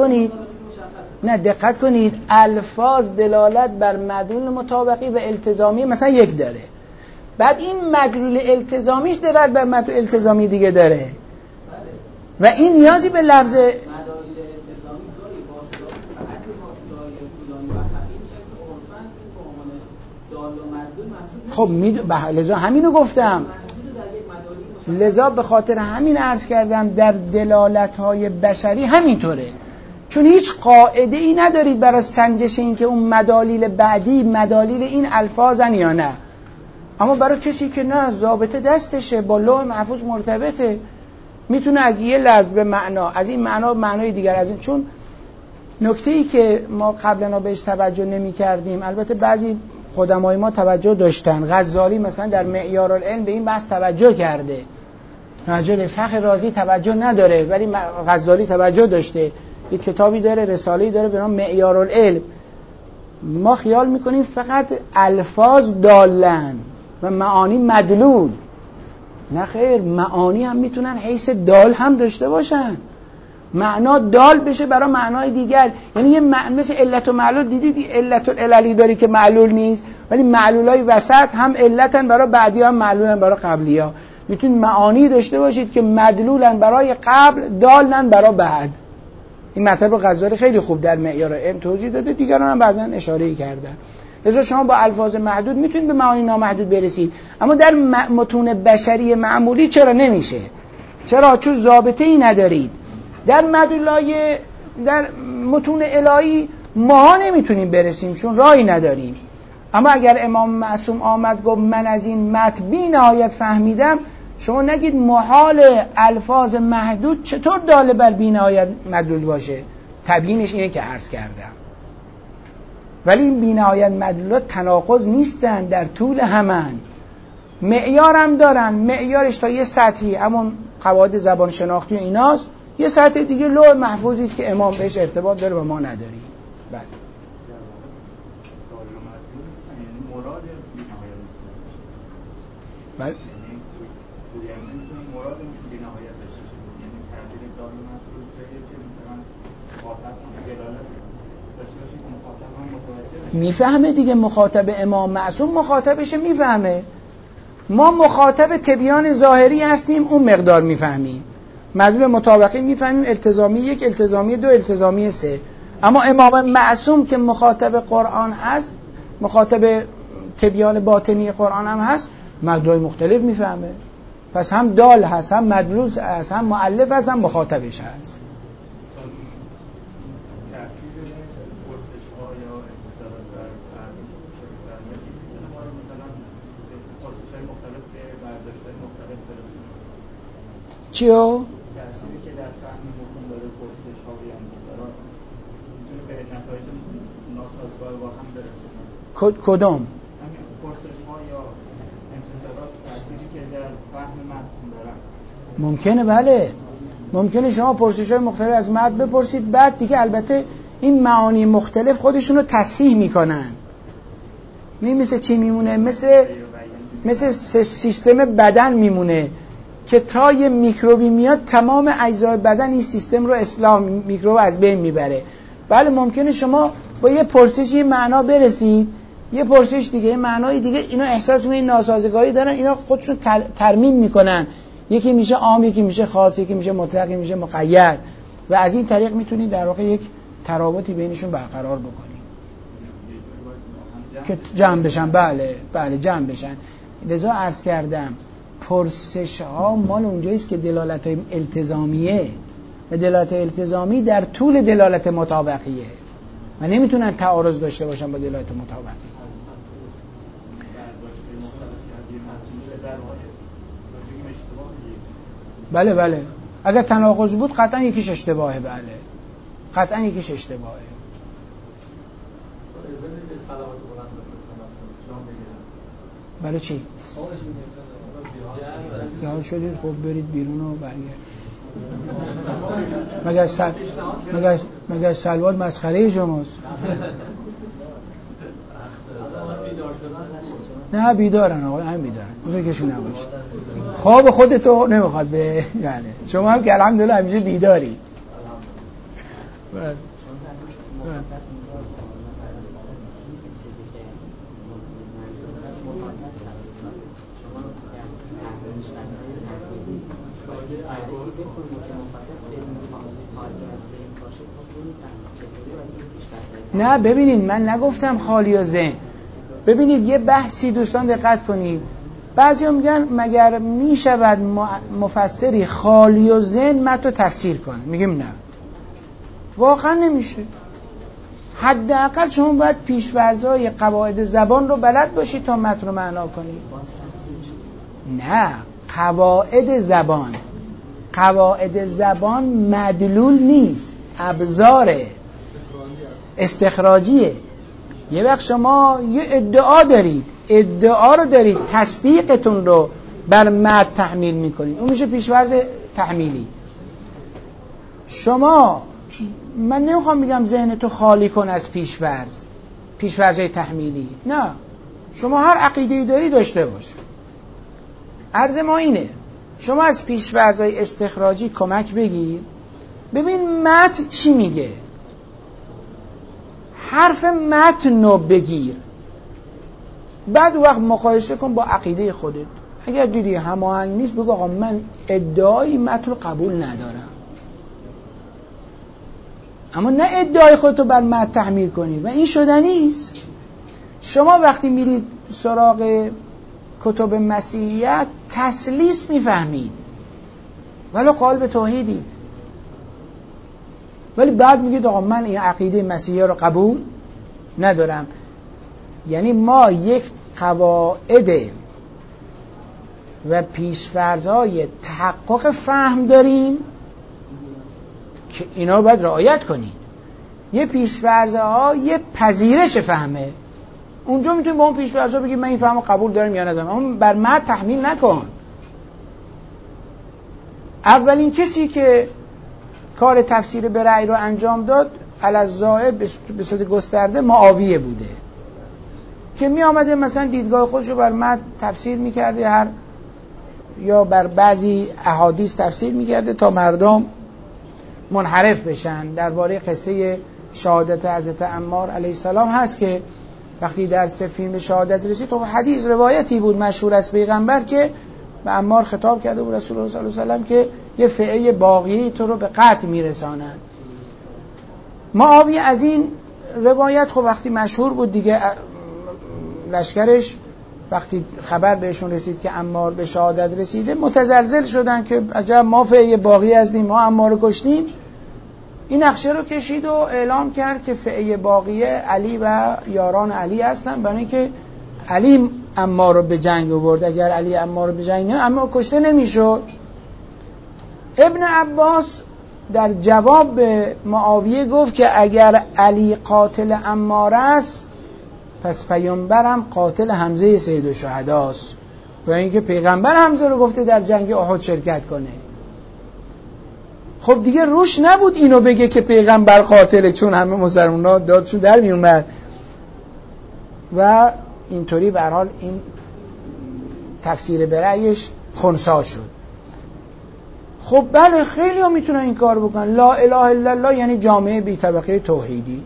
دقت کنید الفاظ دلالت بر مدلول مطابقی و التزامی مثلا 1 داره، بعد این مدلول التزامیش دلالت بر مدلول التزامی دیگه داره و این نیازی به لفظ خب لذا همینو گفتم، لذا به خاطر همین عرض کردم در دلالت‌های بشری همینطوره، چون هیچ قاعده ای ندارید برای سنجش این که اون مدالیل بعدی مدالیل این الفاظن یا نه. اما برای کسی که نه ضابطه دستشه، با لوح محفوظ مرتبطه، میتونه از یه لفظ به معنا، از این معنا معنای دیگر، از این. چون نکته‌ای که ما قبلا بهش توجه نمی‌کردیم، البته بعضی قدمای ما توجه داشتن، غزالی مثلا در معیارالعلم به این بحث توجه کرده، توجه فخر رازی توجه نداره ولی غزالی توجه داشته. یک کتابی داره، رساله‌ای داره به نام معیارالعلم. ما خیال میکنیم فقط الفاظ دالن و معانی مدلول. نه خیر، معانی هم میتونن حیث دال هم داشته باشن، معنا دال بشه برای معنای دیگر. یعنی یه مثل علت و معلول، دیدید علت العلی داری که معلول نیست، ولی معلولای وسط هم علتن برای بعدی ها، هم معلولن برای قبلی ها. میتونید معانی داشته باشید که مدلولن برای قبل، دالن برای بعد. این مطلب غزالی خیلی خوب در معیار علم توضیح داده، دیگران هم بعضا اشاره کردن. لذا شما با الفاظ محدود میتونید به معانی نامحدود برسید، اما در متون بشری معمولی چرا نمیشه؟ چرا؟ چون ضابطه ای ندارید. در متون الهی ما نمیتونیم برسیم چون راهی نداریم. اما اگر امام معصوم آمد گفت من از این متن بی نهایت فهمیدم، شما نگید محال الفاظ محدود چطور داله بر بی نهایت مدلول باشه. تبیینش اینه که عرض کردم. ولی این بی نهایت مدلولات تناقض نیستن، در طول همن. معیارم دارن، معیارش تا یه سطحی همون قواعد زبان شناختی و ایناست، یه سطح دیگه لوح محفوظی است که امام بهش ارتباط داره و ما نداریم. بله. بله. میفهمه دیگه، مخاطب امام معصوم مخاطبش میفهمه. ما مخاطب تبیان ظاهری هستیم، اون مقدار میفهمیم. مدلول مطابقی میفهمیم، التزامی 1، التزامی 2، التزامی 3. اما امام معصوم که مخاطب قرآن هست، مخاطب تبیان باطنی قرآن هم هست، مدلول مختلف میفهمه. پس هم دال هست، هم مدلول هست، هم مؤلف هست، هم مخاطبش هست. چیو؟ تأثیری که در فهم متون داره، پرسش‌ها و انتظارات میتونه به نتایج ناسازگار با هم برسونه. کدوم؟ همین پرسش‌ها یا انتظارات تأثیری که در فهم متن دارن. ممکنه، بله. ممکنه شما پرسش‌های مختلف از متن بپرسید، بعد دیگه البته این معانی مختلف خودشون رو تصحیح میکنن. مثل چی میمونه؟ مثل سیستم بدن میمونه که تا یه میکروبی میاد تمام اجزای بدن این سیستم رو میکروب از بین میبره. بله ممکنه شما با یه پرسشی معنا برسید، یه پرسش دیگه یه معنای دیگه، اینا احساس می‌کنن ناسازگاری دارن، اینا خودشون ترمیم میکنن، یکی میشه عام، یکی میشه خاص، یکی میشه مطلق، یکی میشه مقید، و از این طریق میتونید در واقع یک ترابطی بینشون برقرار بکنید که جمع بشن. بله جمع بشن. لذا عرض کردم پرسش ها مال اونجاییست که دلالت التزامیه و دلالت التزامی در طول دلالت مطابقیه و نمیتونن تعارض داشته باشن با دلالت مطابقی. بله اگر تناقض بود قطعا یکیش اشتباهه. بله قطعا یکیش اشتباهه. برای چی؟ یاد شدید خب برید بیرون و برگرد. مگر سلوات مسخره شماست؟ نه بیدارن آقا، هم بیدارن، فکرشون نباشه. خواب خودتو نمیخواد به یعنی شما هم که الحمدلله همیشه بیداری. نه ببینید، من نگفتم خالی و ذهن. ببینید یه بحثی دوستان دقت کنید، بعضی هم میگن مگر میشود مفسری خالی و ذهن متن تفسیر کنه؟ میگیم نه. واقعا نمیشه. حداقل شما باید پیش‌فرض‌های قواعد زبان رو بلد باشید تا متن رو معنا کنید. نه، قواعد زبان مدلول نیست، ابزار استخراجیه. یه وقت شما یه ادعا رو دارید تصدیقتون رو بر متن تحمیل میکنید، اون میشه پیش‌فرض تحمیلی. شما، من نمیخوام بگم ذهنتو خالی کن از پیش‌فرض‌های تحمیلی، نه، شما هر عقیده‌ای داری داشته باش. عرض ما اینه، شما از پیش‌فرض‌های استخراجی کمک بگیر، ببین متن چی میگه، حرف متن رو بگیر، بعد وقت مقایسه کن با عقیده خودت. اگر دیدی هماهنگ نیست بگو آقا من ادعای متن رو قبول ندارم. اما نه ادعای خودتو بر متن تحمیل کنی و این شدنی است. شما وقتی میرید سراغ کتب مسیحیت تسلیس میفهمید ولی قائل به توحیدید، ولی بعد میگید آقا من این عقیده مسیحی رو قبول ندارم. یعنی ما یک قواعد و پیش‌فرض‌های تحقق فهم داریم که اینا باید رعایت کنید. یه پیش‌فرض‌ها یه پذیرش فهمه، اونجا میتونی با اون پیش‌فرض‌ها بگی من این فهمو قبول دارم یا ندارم، اما بر متن تحمیل نکن. اولین کسی که کار تفسیر به رأی رو انجام داد الظاهر به صورت گسترده معاویه بوده که می آمده مثلا دیدگاه خودش رو بر متن تفسیر میکرده، یا بر بعضی احادیث تفسیر میکرده تا مردم منحرف بشن. درباره قصه شهادت حضرت عمار علیه السلام هست که وقتی در سفین به شهادت رسید، خب حدیث روایتی بود مشهور از پیغمبر که به عمار خطاب کرده بود رسول الله صلی الله علیه و سلم که یه فئه باقی تو رو به قتل میرسانند. معاویه از این روایت خب وقتی مشهور بود دیگه، لشکرش وقتی خبر بهشون رسید که عمار به شهادت رسیده متزلزل شدن که عجب ما فئه باقی هستیم، ما عمار رو کشتیم. این نقشه رو کشید و اعلام کرد که فئه باقیه علی و یاران علی هستن، برای اینکه علی عمار رو به جنگ آورد. اگر علی عمار رو به جنگ نمی‌آورد عمار کشته نمیشد. ابن عباس در جواب به معاویه گفت که اگر علی قاتل عمار است پس پیامبرم قاتل حمزه سید الشهداست، برای اینکه پیغمبر حمزه رو گفته در جنگ احد شرکت کنه. خب دیگه روش نبود اینو بگه که پیغمبر قاتله، چون همه مسلمان‌ها دادشون در می اومد و اینطوری به هر حال این تفسیر به رأیش خنثی شد. خب بله خیلی ها میتونن این کار بکنن. لا اله الا الله یعنی جامعه بی طبقه توحیدی،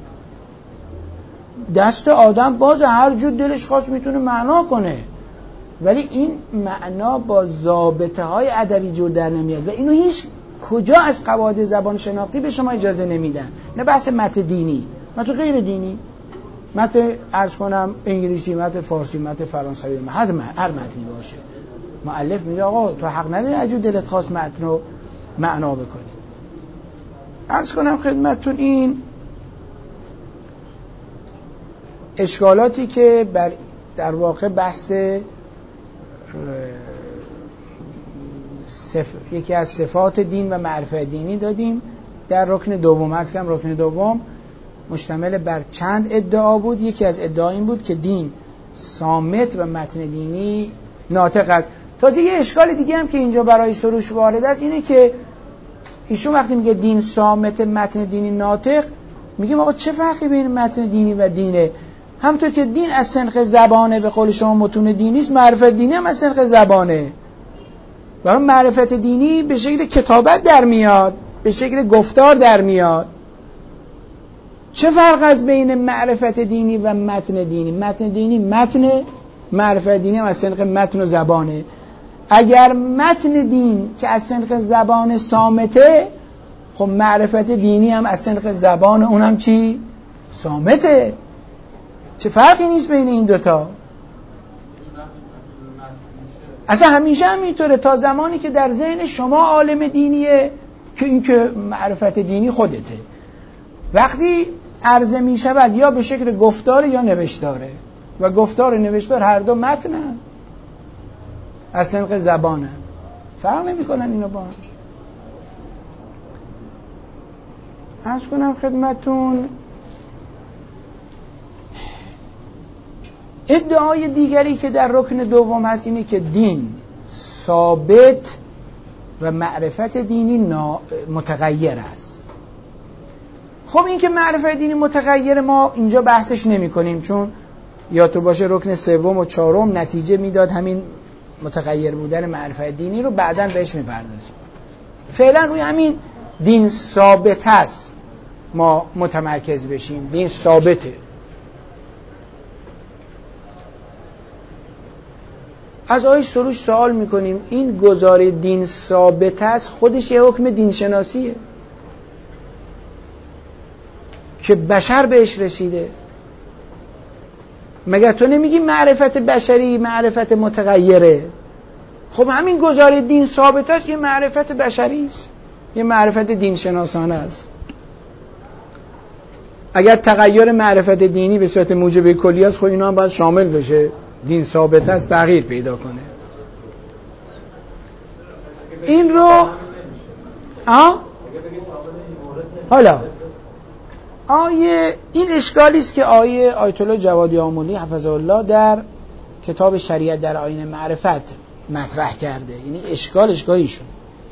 دست آدم باز هر جور دلش خواست میتونه معنا کنه، ولی این معنا با ضابطه های ادبی جور در نمیاد و اینو هیچ کجا از قواعد زبان شناختی به شما اجازه نمیدن. نه بحث متن دینی، متن غیر دینی، متن عرض کنم انگلیسی، متن فارسی، متن فرانسوی، هر متنی باشه، مؤلف میگه آقا تو حق نداری از جور دلت خواست متن رو معنا بکنی. عرض کنم خدمتتون این اشکالاتی که در واقع بحث یکی از صفات دین و معرفت دینی دادیم در رکن دوم. عرض کنم رکن دوم مشتمل بر چند ادعا بود. یکی از ادعا این بود که دین صامت و متن دینی ناطق است. تازه یه اشکال دیگه هم که اینجا برای سروش وارد است اینه که ایشون وقتی میگه دین صامت متن دینی ناطق، میگیم آقا چه فرقی بین متن دینی و دینه؟ همونطور که دین از سنخ زبانه، به قول شما متون دینی است، معرفت دینی هم از سنخ زبانه. برای معرفت دینی به شکل کتابت در میاد، به شکل گفتار در میاد. چه فرق از بین معرفت دینی و متن دینی؟ متن دینی متن، معرفت دینی هم از سنخ متن و زبانه. اگر متن دین که از سنخ زبان صامته، خب معرفت دینی هم از سنخ زبان اونم چی؟ صامته. چه فرقی نیست بین این دوتا. اصلا همیشه همینطوره تا زمانی که در ذهن شما عالم دینیه که این که معرفت دینی خودته. وقتی عرضه می شود یا به شکل گفتار یا نوشتاره و گفتار و نوشتار هر دو متنن، از سنق زبانن، فرق نمی کنن اینا با هم. عرض کنم خدمتون ادعای دیگری که در رکن دوم هست اینه که دین ثابت و معرفت دینی متغیر است. خب این که معرفت دینی متغیر ما اینجا بحثش نمی کنیم، چون یا تو باشه رکن سوم و چهارم نتیجه میداد همین متغیر بودن معرفت دینی رو بعداً بهش میپردازیم. فعلا روی همین دین ثابت است ما متمرکز بشیم. دین ثابته. از آقای سروش سوال میکنیم این گزاره دین ثابت است خودش یه حکم دین شناسیه که بشر بهش رسیده. مگر تو نمیگی معرفت بشری معرفت متغیره؟ خب همین گزاره دین ثابت است یه معرفت بشری است، یه معرفت دین شناسانه است. اگر تغییر معرفت دینی به صورت موجب کلی است خب اینا هم باید شامل بشه. دین ثابت است تغییر پیدا کنه. این رو حالا این اشکالی است که آیت الله جوادی آملی حفظه الله در کتاب شریعت در آیین معرفت مطرح کرده. یعنی اشکالیشون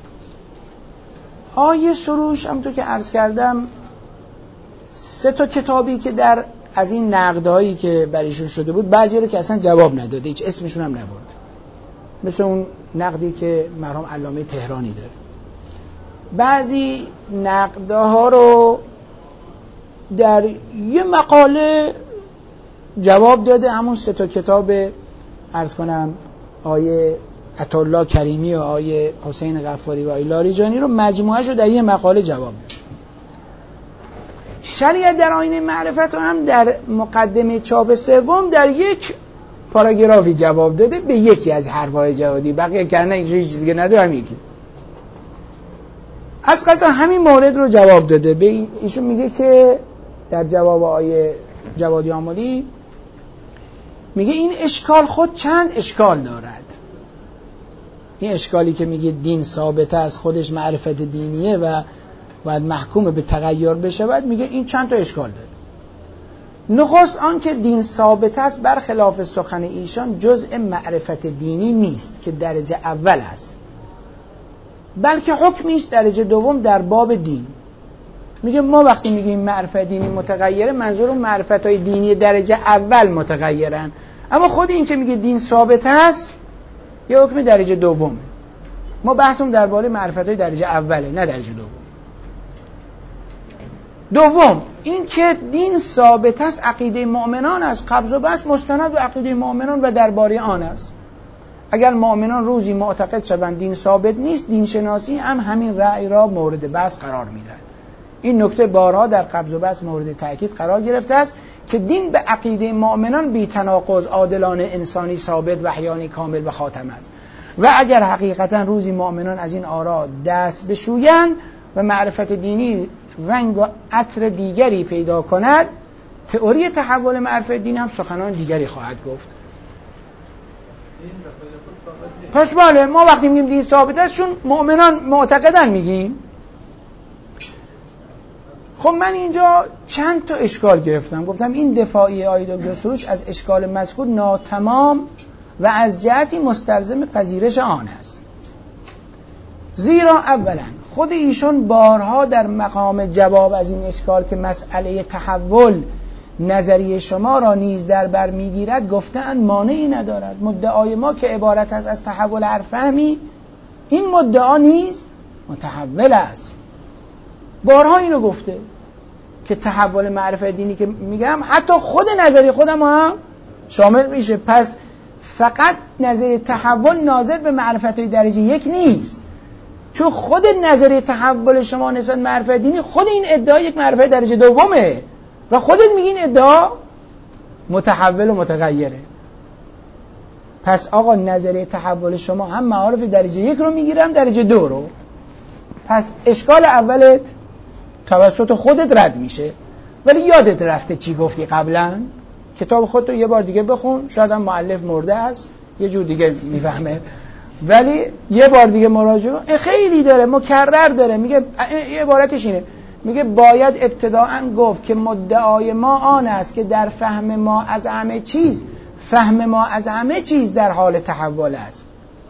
آیه سروش همونطور که عرض کردم 3 کتابی که در از این نقدهایی که برایشون شده بود بعضی رو که اصلا جواب نداده، هیچ اسمشون هم نبرد، مثل اون نقدی که مرحوم علامه تهرانی داره. بعضی نقدها رو در یه مقاله جواب داده. همون 3 کتاب عرض کنم آیه عطاالله کریمی و آیه حسین غفاری و آیه لاریجانی رو مجموعه‌شو در یه مقاله جواب داده. شریعت در آیین معرفت رو هم در مقدمه چاپ سوم در یک پاراگرافی جواب داده به یکی از حرفای جوادی، بقیه کنه اینجوری هیچ دیگه نداره. همین که از قضا همین مورد رو جواب داده. به ایشون میگه که در جواب آیه جوادی آملی میگه این اشکال خود چند اشکال دارد. این اشکالی که میگه دین ثابته از خودش معرفت دینیه و باید محکوم به تغییر بشود، میگه این چند تا اشکال داره. نخست آن که دین ثابت است برخلاف سخن ایشان جزء معرفت دینی نیست که درجه اول است، بلکه حکمی است درجه دوم در باب دین. میگه ما وقتی میگیم معرفت دینی متغیره منظور اون معرفت‌های دینی درجه اول متغیرن، اما خود این که میگه دین ثابت است یه حکم درجه دومه. ما بحثمون درباره معرفت‌های درجه اوله نه درجه دوم. دوم این که دین ثابت است عقیده مؤمنان است، قبض و بسط مستند به عقیده مؤمنان و درباره آن است. اگر مؤمنان روزی معتقد شوند دین ثابت نیست، دین شناسی هم همین رأی را مورد بحث قرار میدهد. این نکته بارها در قبض و بسط مورد تأکید قرار گرفته است که دین به عقیده مؤمنان بی تناقض عادلانه انسانی ثابت وحیانی کامل و خاتم است و اگر حقیقتا روزی مؤمنان از این آرا دست بشویند و معرفت دینی رنگ و عطر دیگری پیدا کند، تئوری تحول معرفت دینی هم سخنان دیگری خواهد گفت. پس بله ما وقتی میگیم دین ثابت است چون مؤمنان معتقدن میگیم. خب من اینجا چند تا اشکال گرفتم. گفتم این دفاعی آیه دکتر سروش از اشکال مذکور ناتمام و از جهتی مستلزم پذیرش آن است. زیرا اولا خود ایشون بارها در مقام جواب از این اشکال که مسئله تحول نظریه شما را نیز در بر میگیرد گفتند مانعی ندارد. مدعای ما که عبارت است از تحول هر فهمی، این مدعا نیز متحول است. بارها اینو گفته که تحول معرفت دینی که میگم حتی خود نظریه خودم هم شامل میشه. پس فقط نظریه تحول ناظر به معرفت‌های درجه 1 نیست، چون خود نظریه تحول شما نسبت معرفت دینی خود این ادعا یک معرفت درجه دومه و خودت میگی این ادعا متحول و متغیره. پس آقا نظریه تحول شما هم معارف درجه 1 رو میگیرم درجه 2 رو. پس اشکال اولت توسط خودت رد میشه. ولی یادت رفته چی گفتی قبلا؟ کتاب خودتو یه بار دیگه بخون، شاید هم مؤلف مرده است یه جور دیگه میفهمه، ولی یه بار دیگه مراجعه کن. خیلی داره، مکرر داره. میگه عبارتش اینه، میگه باید ابتداءً گفت که مدعای ما آن است که در فهم ما از همه چیز در حال تحول است.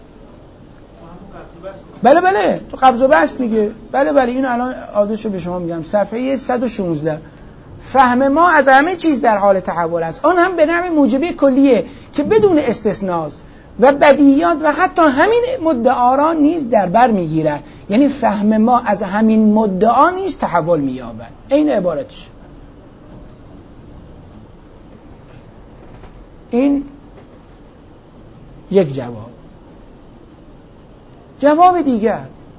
بله تو قبض و بسط میگه. بله اینو الان آدرسشو به شما میگم، صفحه 116. فهم ما از همه چیز در حال تحول است، آن هم به نحو موجبی کلیه که بدون استثناست و بدیهیات و حتی همین مدعا را نیز در بر میگیرد. یعنی فهم ما از همین مدعا نیز تحول مییابد. این عبارتش. این یک جواب دیگر،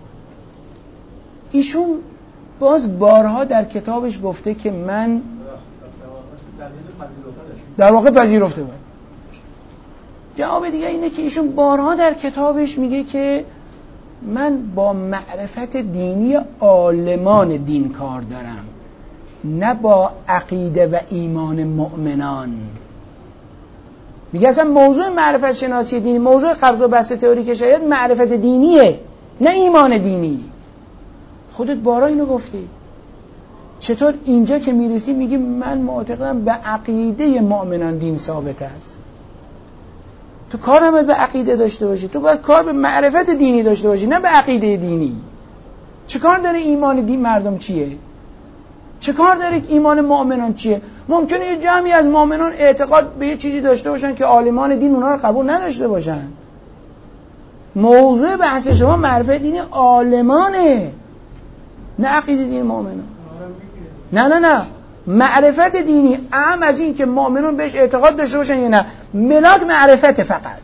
ایشون باز بارها در کتابش گفته که من در واقع پذیرفته بود. جواب دیگه اینه که ایشون بارها در کتابش میگه که من با معرفت دینی عالمان دین کار دارم، نه با عقیده و ایمان مؤمنان. میگه اصلا موضوع معرفت شناسی دینی، موضوع قبض و بسط تئوریک شریعت معرفت دینیه، نه ایمان دینی. خودت بارها اینو گفتی. چطور اینجا که میرسی میگی من معتقدم به عقیده مؤمنان دین ثابت است؟ تو کار نباید به عقیده داشته باشی، تو باید کار به معرفت دینی داشته باشی، نه به عقیده دینی. چه کار داره ایمان دین مردم چیه؟ چه کار داره ایمان مؤمنان چیه؟ ممکنه یه جمعی از مؤمنان اعتقاد به یه چیزی داشته باشن که عالمان دین اونا رو قبول نداشته باشن. موضوع بحث شما معرفت دینی عالمانه، نه عقیده دین مؤمنان. نه معرفت دینی اهم از این که مؤمنون بهش اعتقاد داشته باشن یا نه. ملاک معرفت فقط.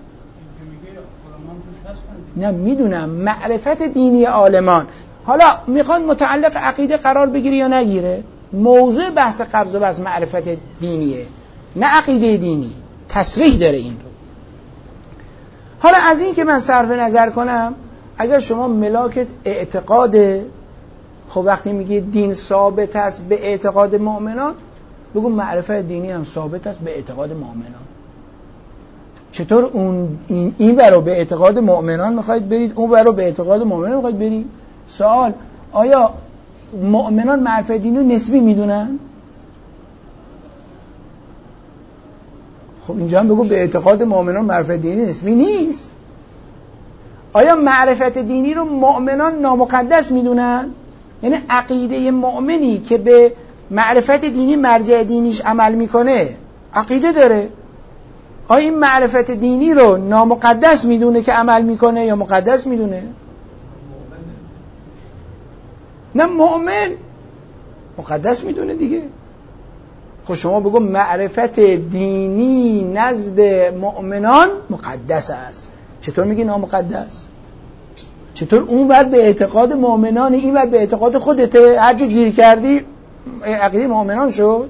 نه میدونم معرفت دینی عالمان. حالا میخوان متعلق عقیده قرار بگیره یا نگیره، موضوع بحث قبض و بسط معرفت دینیه، نه عقیده دینی. تصریح داره این رو. حالا از این که من صرف نظر کنم، اگر شما ملاک اعتقاده، خب وقتی میگی دین ثابت است به اعتقاد مؤمنان، بگو معرفت دینی هم ثابت است به اعتقاد مؤمنان. چطور این برو به اعتقاد مؤمنان میخواید برید، اون برو به اعتقاد مؤمنان میخواید برید؟ سوال، آیا مؤمنان معرفت دینی رو نسبی میدونن؟ خب اینجا هم بگو به اعتقاد مؤمنان معرفت دینی نسبی نیست. آیا معرفت دینی رو مؤمنان نامقدس میدونن؟ یعنی عقیده مؤمنی که به معرفت دینی مرجع دینیش عمل میکنه عقیده داره، آیا این معرفت دینی رو نامقدس میدونه که عمل میکنه یا مقدس میدونه؟ نه، مؤمن مقدس میدونه دیگه. خب شما بگو معرفت دینی نزد مؤمنان مقدس است، چطور میگی نامقدس؟ چطور اون بعد به اعتقاد مؤمنان، این بعد به اعتقاد خودته، هر جا گیر کردی عقیده مؤمنان شد؟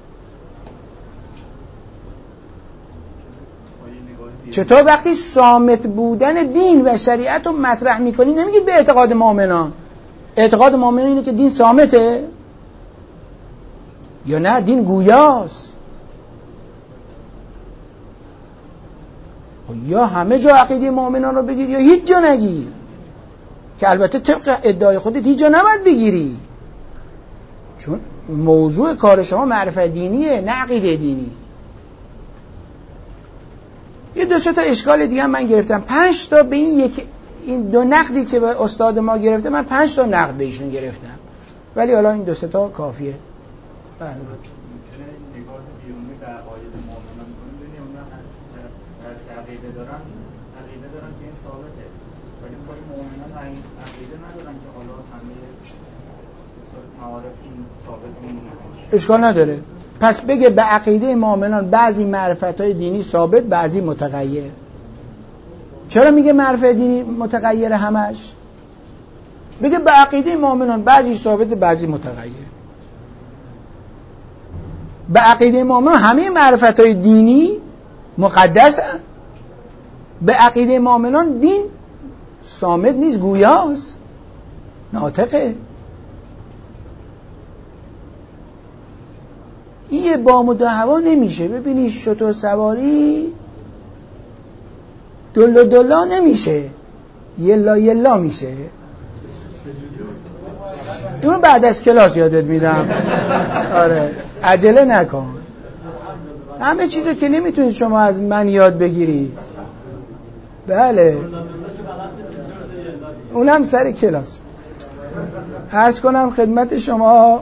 چطور وقتی صامت بودن دین و شریعت رو مطرح میکنی نمیگید به اعتقاد مؤمنان؟ اعتقاد مؤمنان اینه که دین صامته یا نه دین گویاست؟ یا همه جا عقیده مؤمنان رو بگیر یا هیچ جا نگیر، که البته طبق ادعای خودت هیچ جا نباید بگیری، چون موضوع کار شما معرفت دینیه نه عقیده دینی. یه دو سه تا اشکال دیگه هم من گرفتم، 5 تا به این دو نقدی که به استاد ما گرفته، من 5 تا نقد به ایشون گرفتم، ولی حالا این دو سه تا کافیه. بله. نگاه بیرونی به عقاید مؤمنان کنیم، ببینیم اونا هر عقیده دارن که این ثابته، ولی خود مؤمنان عقیده ندارن که حالا همه معارف این ثابت میمونه. اشکال نداره. پس بگه به عقیده مؤمنان بعضی معرفت‌های دینی ثابت، بعضی متغیر. چرا میگه معرفت دینی متغیر همش؟ بگه به عقیده مؤمنان بعضی ثابت، بعضی متغیر. به عقیده مؤمنان همه معرفت‌های دینی مقدسه، به عقیده مؤمنان دین صامت نیست، گویاست، ناطقه. یه بام و دو هوا نمیشه. ببینی شتر سواری دلا نمیشه، یلا میشه. اینو بعد از کلاس یادت میدم. آره عجله نکن، همه چیزو که نمیتونید شما از من یاد بگیری. بله اونم سر کلاس. عرض کنم خدمت شما،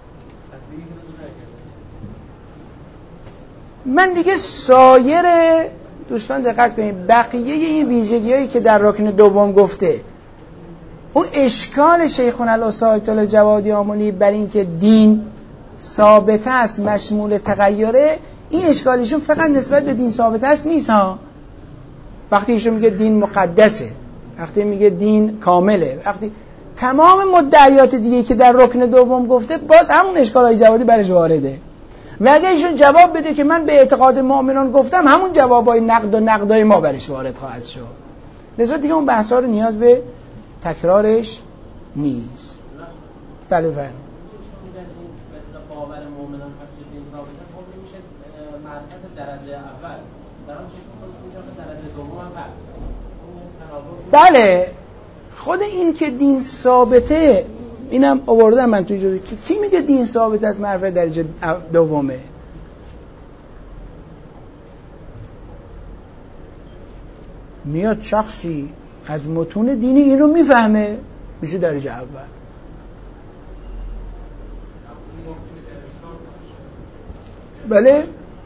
من دیگه سایر دوستان دقت کنید، بقیه این ویژگی‌هایی که در رکن دوم گفته، اون اشکال شیخون الاستاد آیت الله جوادی آملی بر این که دین ثابت است مشمول تغیره، این اشکالشون فقط نسبت به دین ثابت است نیست ها. وقتی ایشون میگه دین مقدسه، وقتی میگه دین کامله، وقتی تمام مدعیات دیگه که در رکن دوم گفته، باز همون اشکالای جوادی برش وارده. و اگه ایشون جواب بده که من به اعتقاد مؤمنان گفتم، همون جوابای نقد و نقدای ما برش وارد خواهد شد. لذا دیگه اون بحثا رو نیاز به تکرارش نیست. بله بله. باور مؤمنان هست که دین ثابته، خب میشه معرفت درجه اول، در آن چشم خودش میشه درجه دوم هم هست. بله خود این که دین ثابته، اینم آوردم من توی جزء. کی میگه دین ثابت است معرفت درجه دومه؟ میاد شخصی از متون دینی این رو میفهمه، میشه درجه اول. بله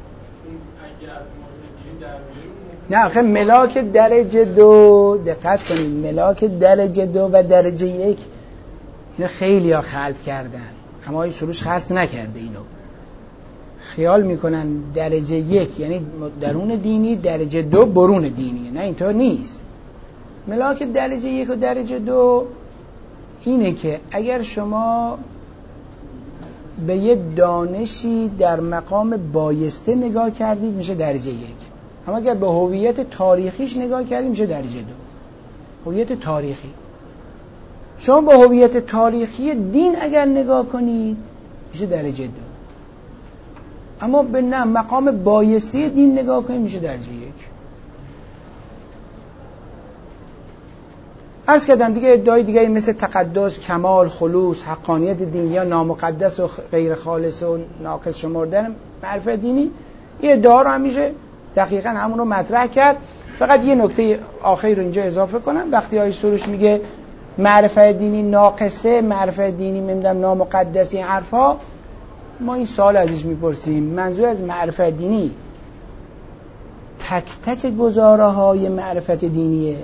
نه آخه ملاک درجه دو، دقت کنید، ملاک درجه دو و درجه یک اینو خیلی ها خلط کردن، اما این سروش خلط نکرده. اینو خیال میکنن درجه یک یعنی درون دینی، درجه دو برون دینی. نه اینطور نیست. ملاک درجه یک و درجه دو اینه که اگر شما به یه دانشی در مقام بایسته نگاه کردید میشه درجه یک، اما اگر به هویت تاریخیش نگاه کردید میشه درجه دو. هویت تاریخی، شما به هویت تاریخی دین اگر نگاه کنید میشه درجه دو، اما به نه مقام بایسته دین نگاه کنید میشه درجه یک. عرض کردم دیگه ادعای دیگه مثل تقدس، کمال، خلوص، حقانیت دین یا نامقدس و غیر خالص و ناقص شمردن معرفت دینی، این ادعا رو همیشه دقیقاً همون رو مطرح کرد. فقط یه نکته آخری رو اینجا اضافه کنم. وقتی آیه سروش میگه معرفت دینی ناقصه، معرفت دینی نمیدونم نامقدس، این حرفا، ما این سوال ازش میپرسیم منظور از معرفت دینی تک تک گزاره های معرفت دینیه؟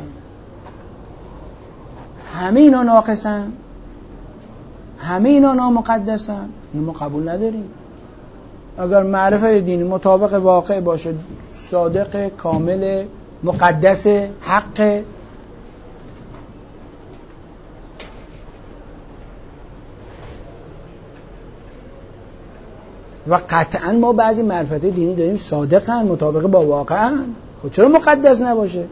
همه اینا ناقصن؟ همه اینا نامقدسن؟ اینو ما قبول نداریم. اگر معرفت دینی مطابق واقع باشه، صادق، کامل، مقدس، حق، و قطعا ما بعضی معرفت دینی داریم صادقن، مطابق با واقعن، خب چرا مقدس نباشه؟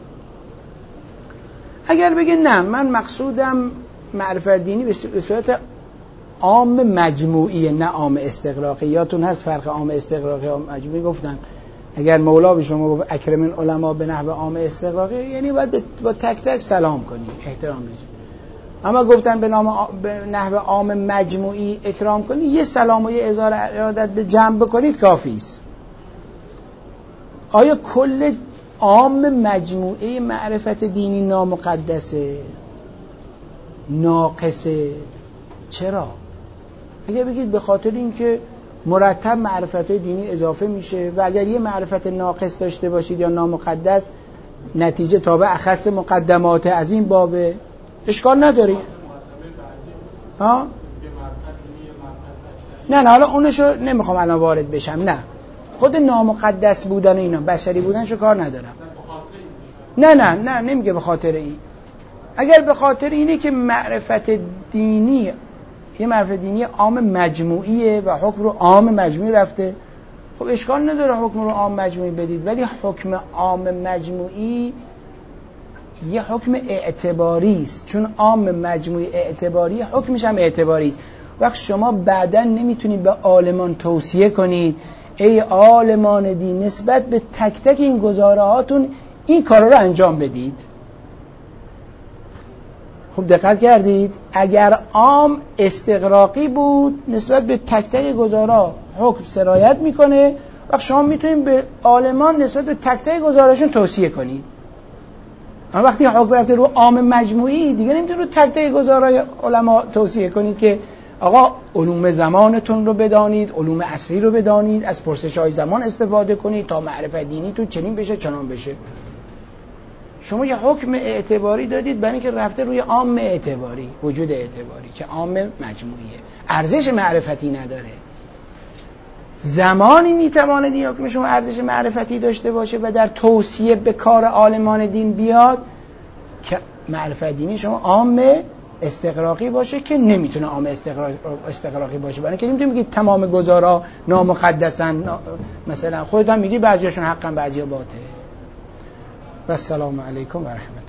اگر بگه نه من مقصودم معرفت دینی به صورت عام مجموعیه نه عام استغراقی. یادتون هست فرق عام استغراقی و عام مجموعی؟ گفتن اگر مولا به شما گفت اکرم العلماء به نحو عام استغراقی، یعنی باید با تک تک سلام کنی، احترام بذاری. اما گفتن به نحو عام مجموعی اکرام کنی، یه سلام و یه اظهار ارادت به جمع بکنید کافی است. آیا کل عام مجموعه معرفت دینی نامقدسه، ناقصه؟ چرا؟ اگه بگید به خاطر اینکه مرتب معرفت دینی اضافه میشه و اگر یه معرفت ناقص داشته باشید یا نامقدس، نتیجه تابع اخص مقدمات از این بابه، اشکال نداری. ها؟ نه حالا اونشو نمیخوام الان وارد بشم. نه خود نامقدس بودن اینا، بشری بودنشو کار ندارم. نه نمیگه به خاطر این. اگر به خاطر اینه که معرفت دینی یه معرفت دینی عام مجموعیه و حکم رو عام مجموعی رفته، خب اشکال نداره حکم رو عام مجموعی بدید، ولی حکم عام مجموعی یه حکم اعتباری است، چون عام مجموعی اعتباری حکمش هم اعتباری است. وقت شما بعداً نمیتونید به عالمان توصیه کنید ای عالمان دین نسبت به تک تک این گزاره هاتون این کارا رو انجام بدید. خوب دقت کردید؟ اگر عام استغراقی بود نسبت به تک تک گزاره حکم سرایت میکنه، وقت شما میتونید به عالمان نسبت به تک تک گزارهشون توصیه کنید. اما وقتی حکم رفته رو عام مجموعی دیگه نمیتونید رو تک تک گزاره علما توصیه کنید که آقا علوم زمانتون رو بدانید، علوم عصری رو بدانید، از پرسش‌های زمان استفاده کنید تا معرفت دینی تو چنین بشه چنان بشه. شما یه حکم اعتباری دادید برای اینکه رفته روی عام اعتباری، وجود اعتباری که عام مجموعیه، ارزش معرفتی نداره. زمانی میتواند این حکم شما ارزش معرفتی داشته باشه و در توصیه به کار عالمان دین بیاد که معرفت دینی شما عام استغراقی باشه که نمیتونه عام استغراقی باشه. برای اینکه نمیتونیم بگید تمام گزارا نامقدسن، مثلا خودت هم میگی بعضیاشون حقا بعضیا باطل. و السلام علیکم و رحمت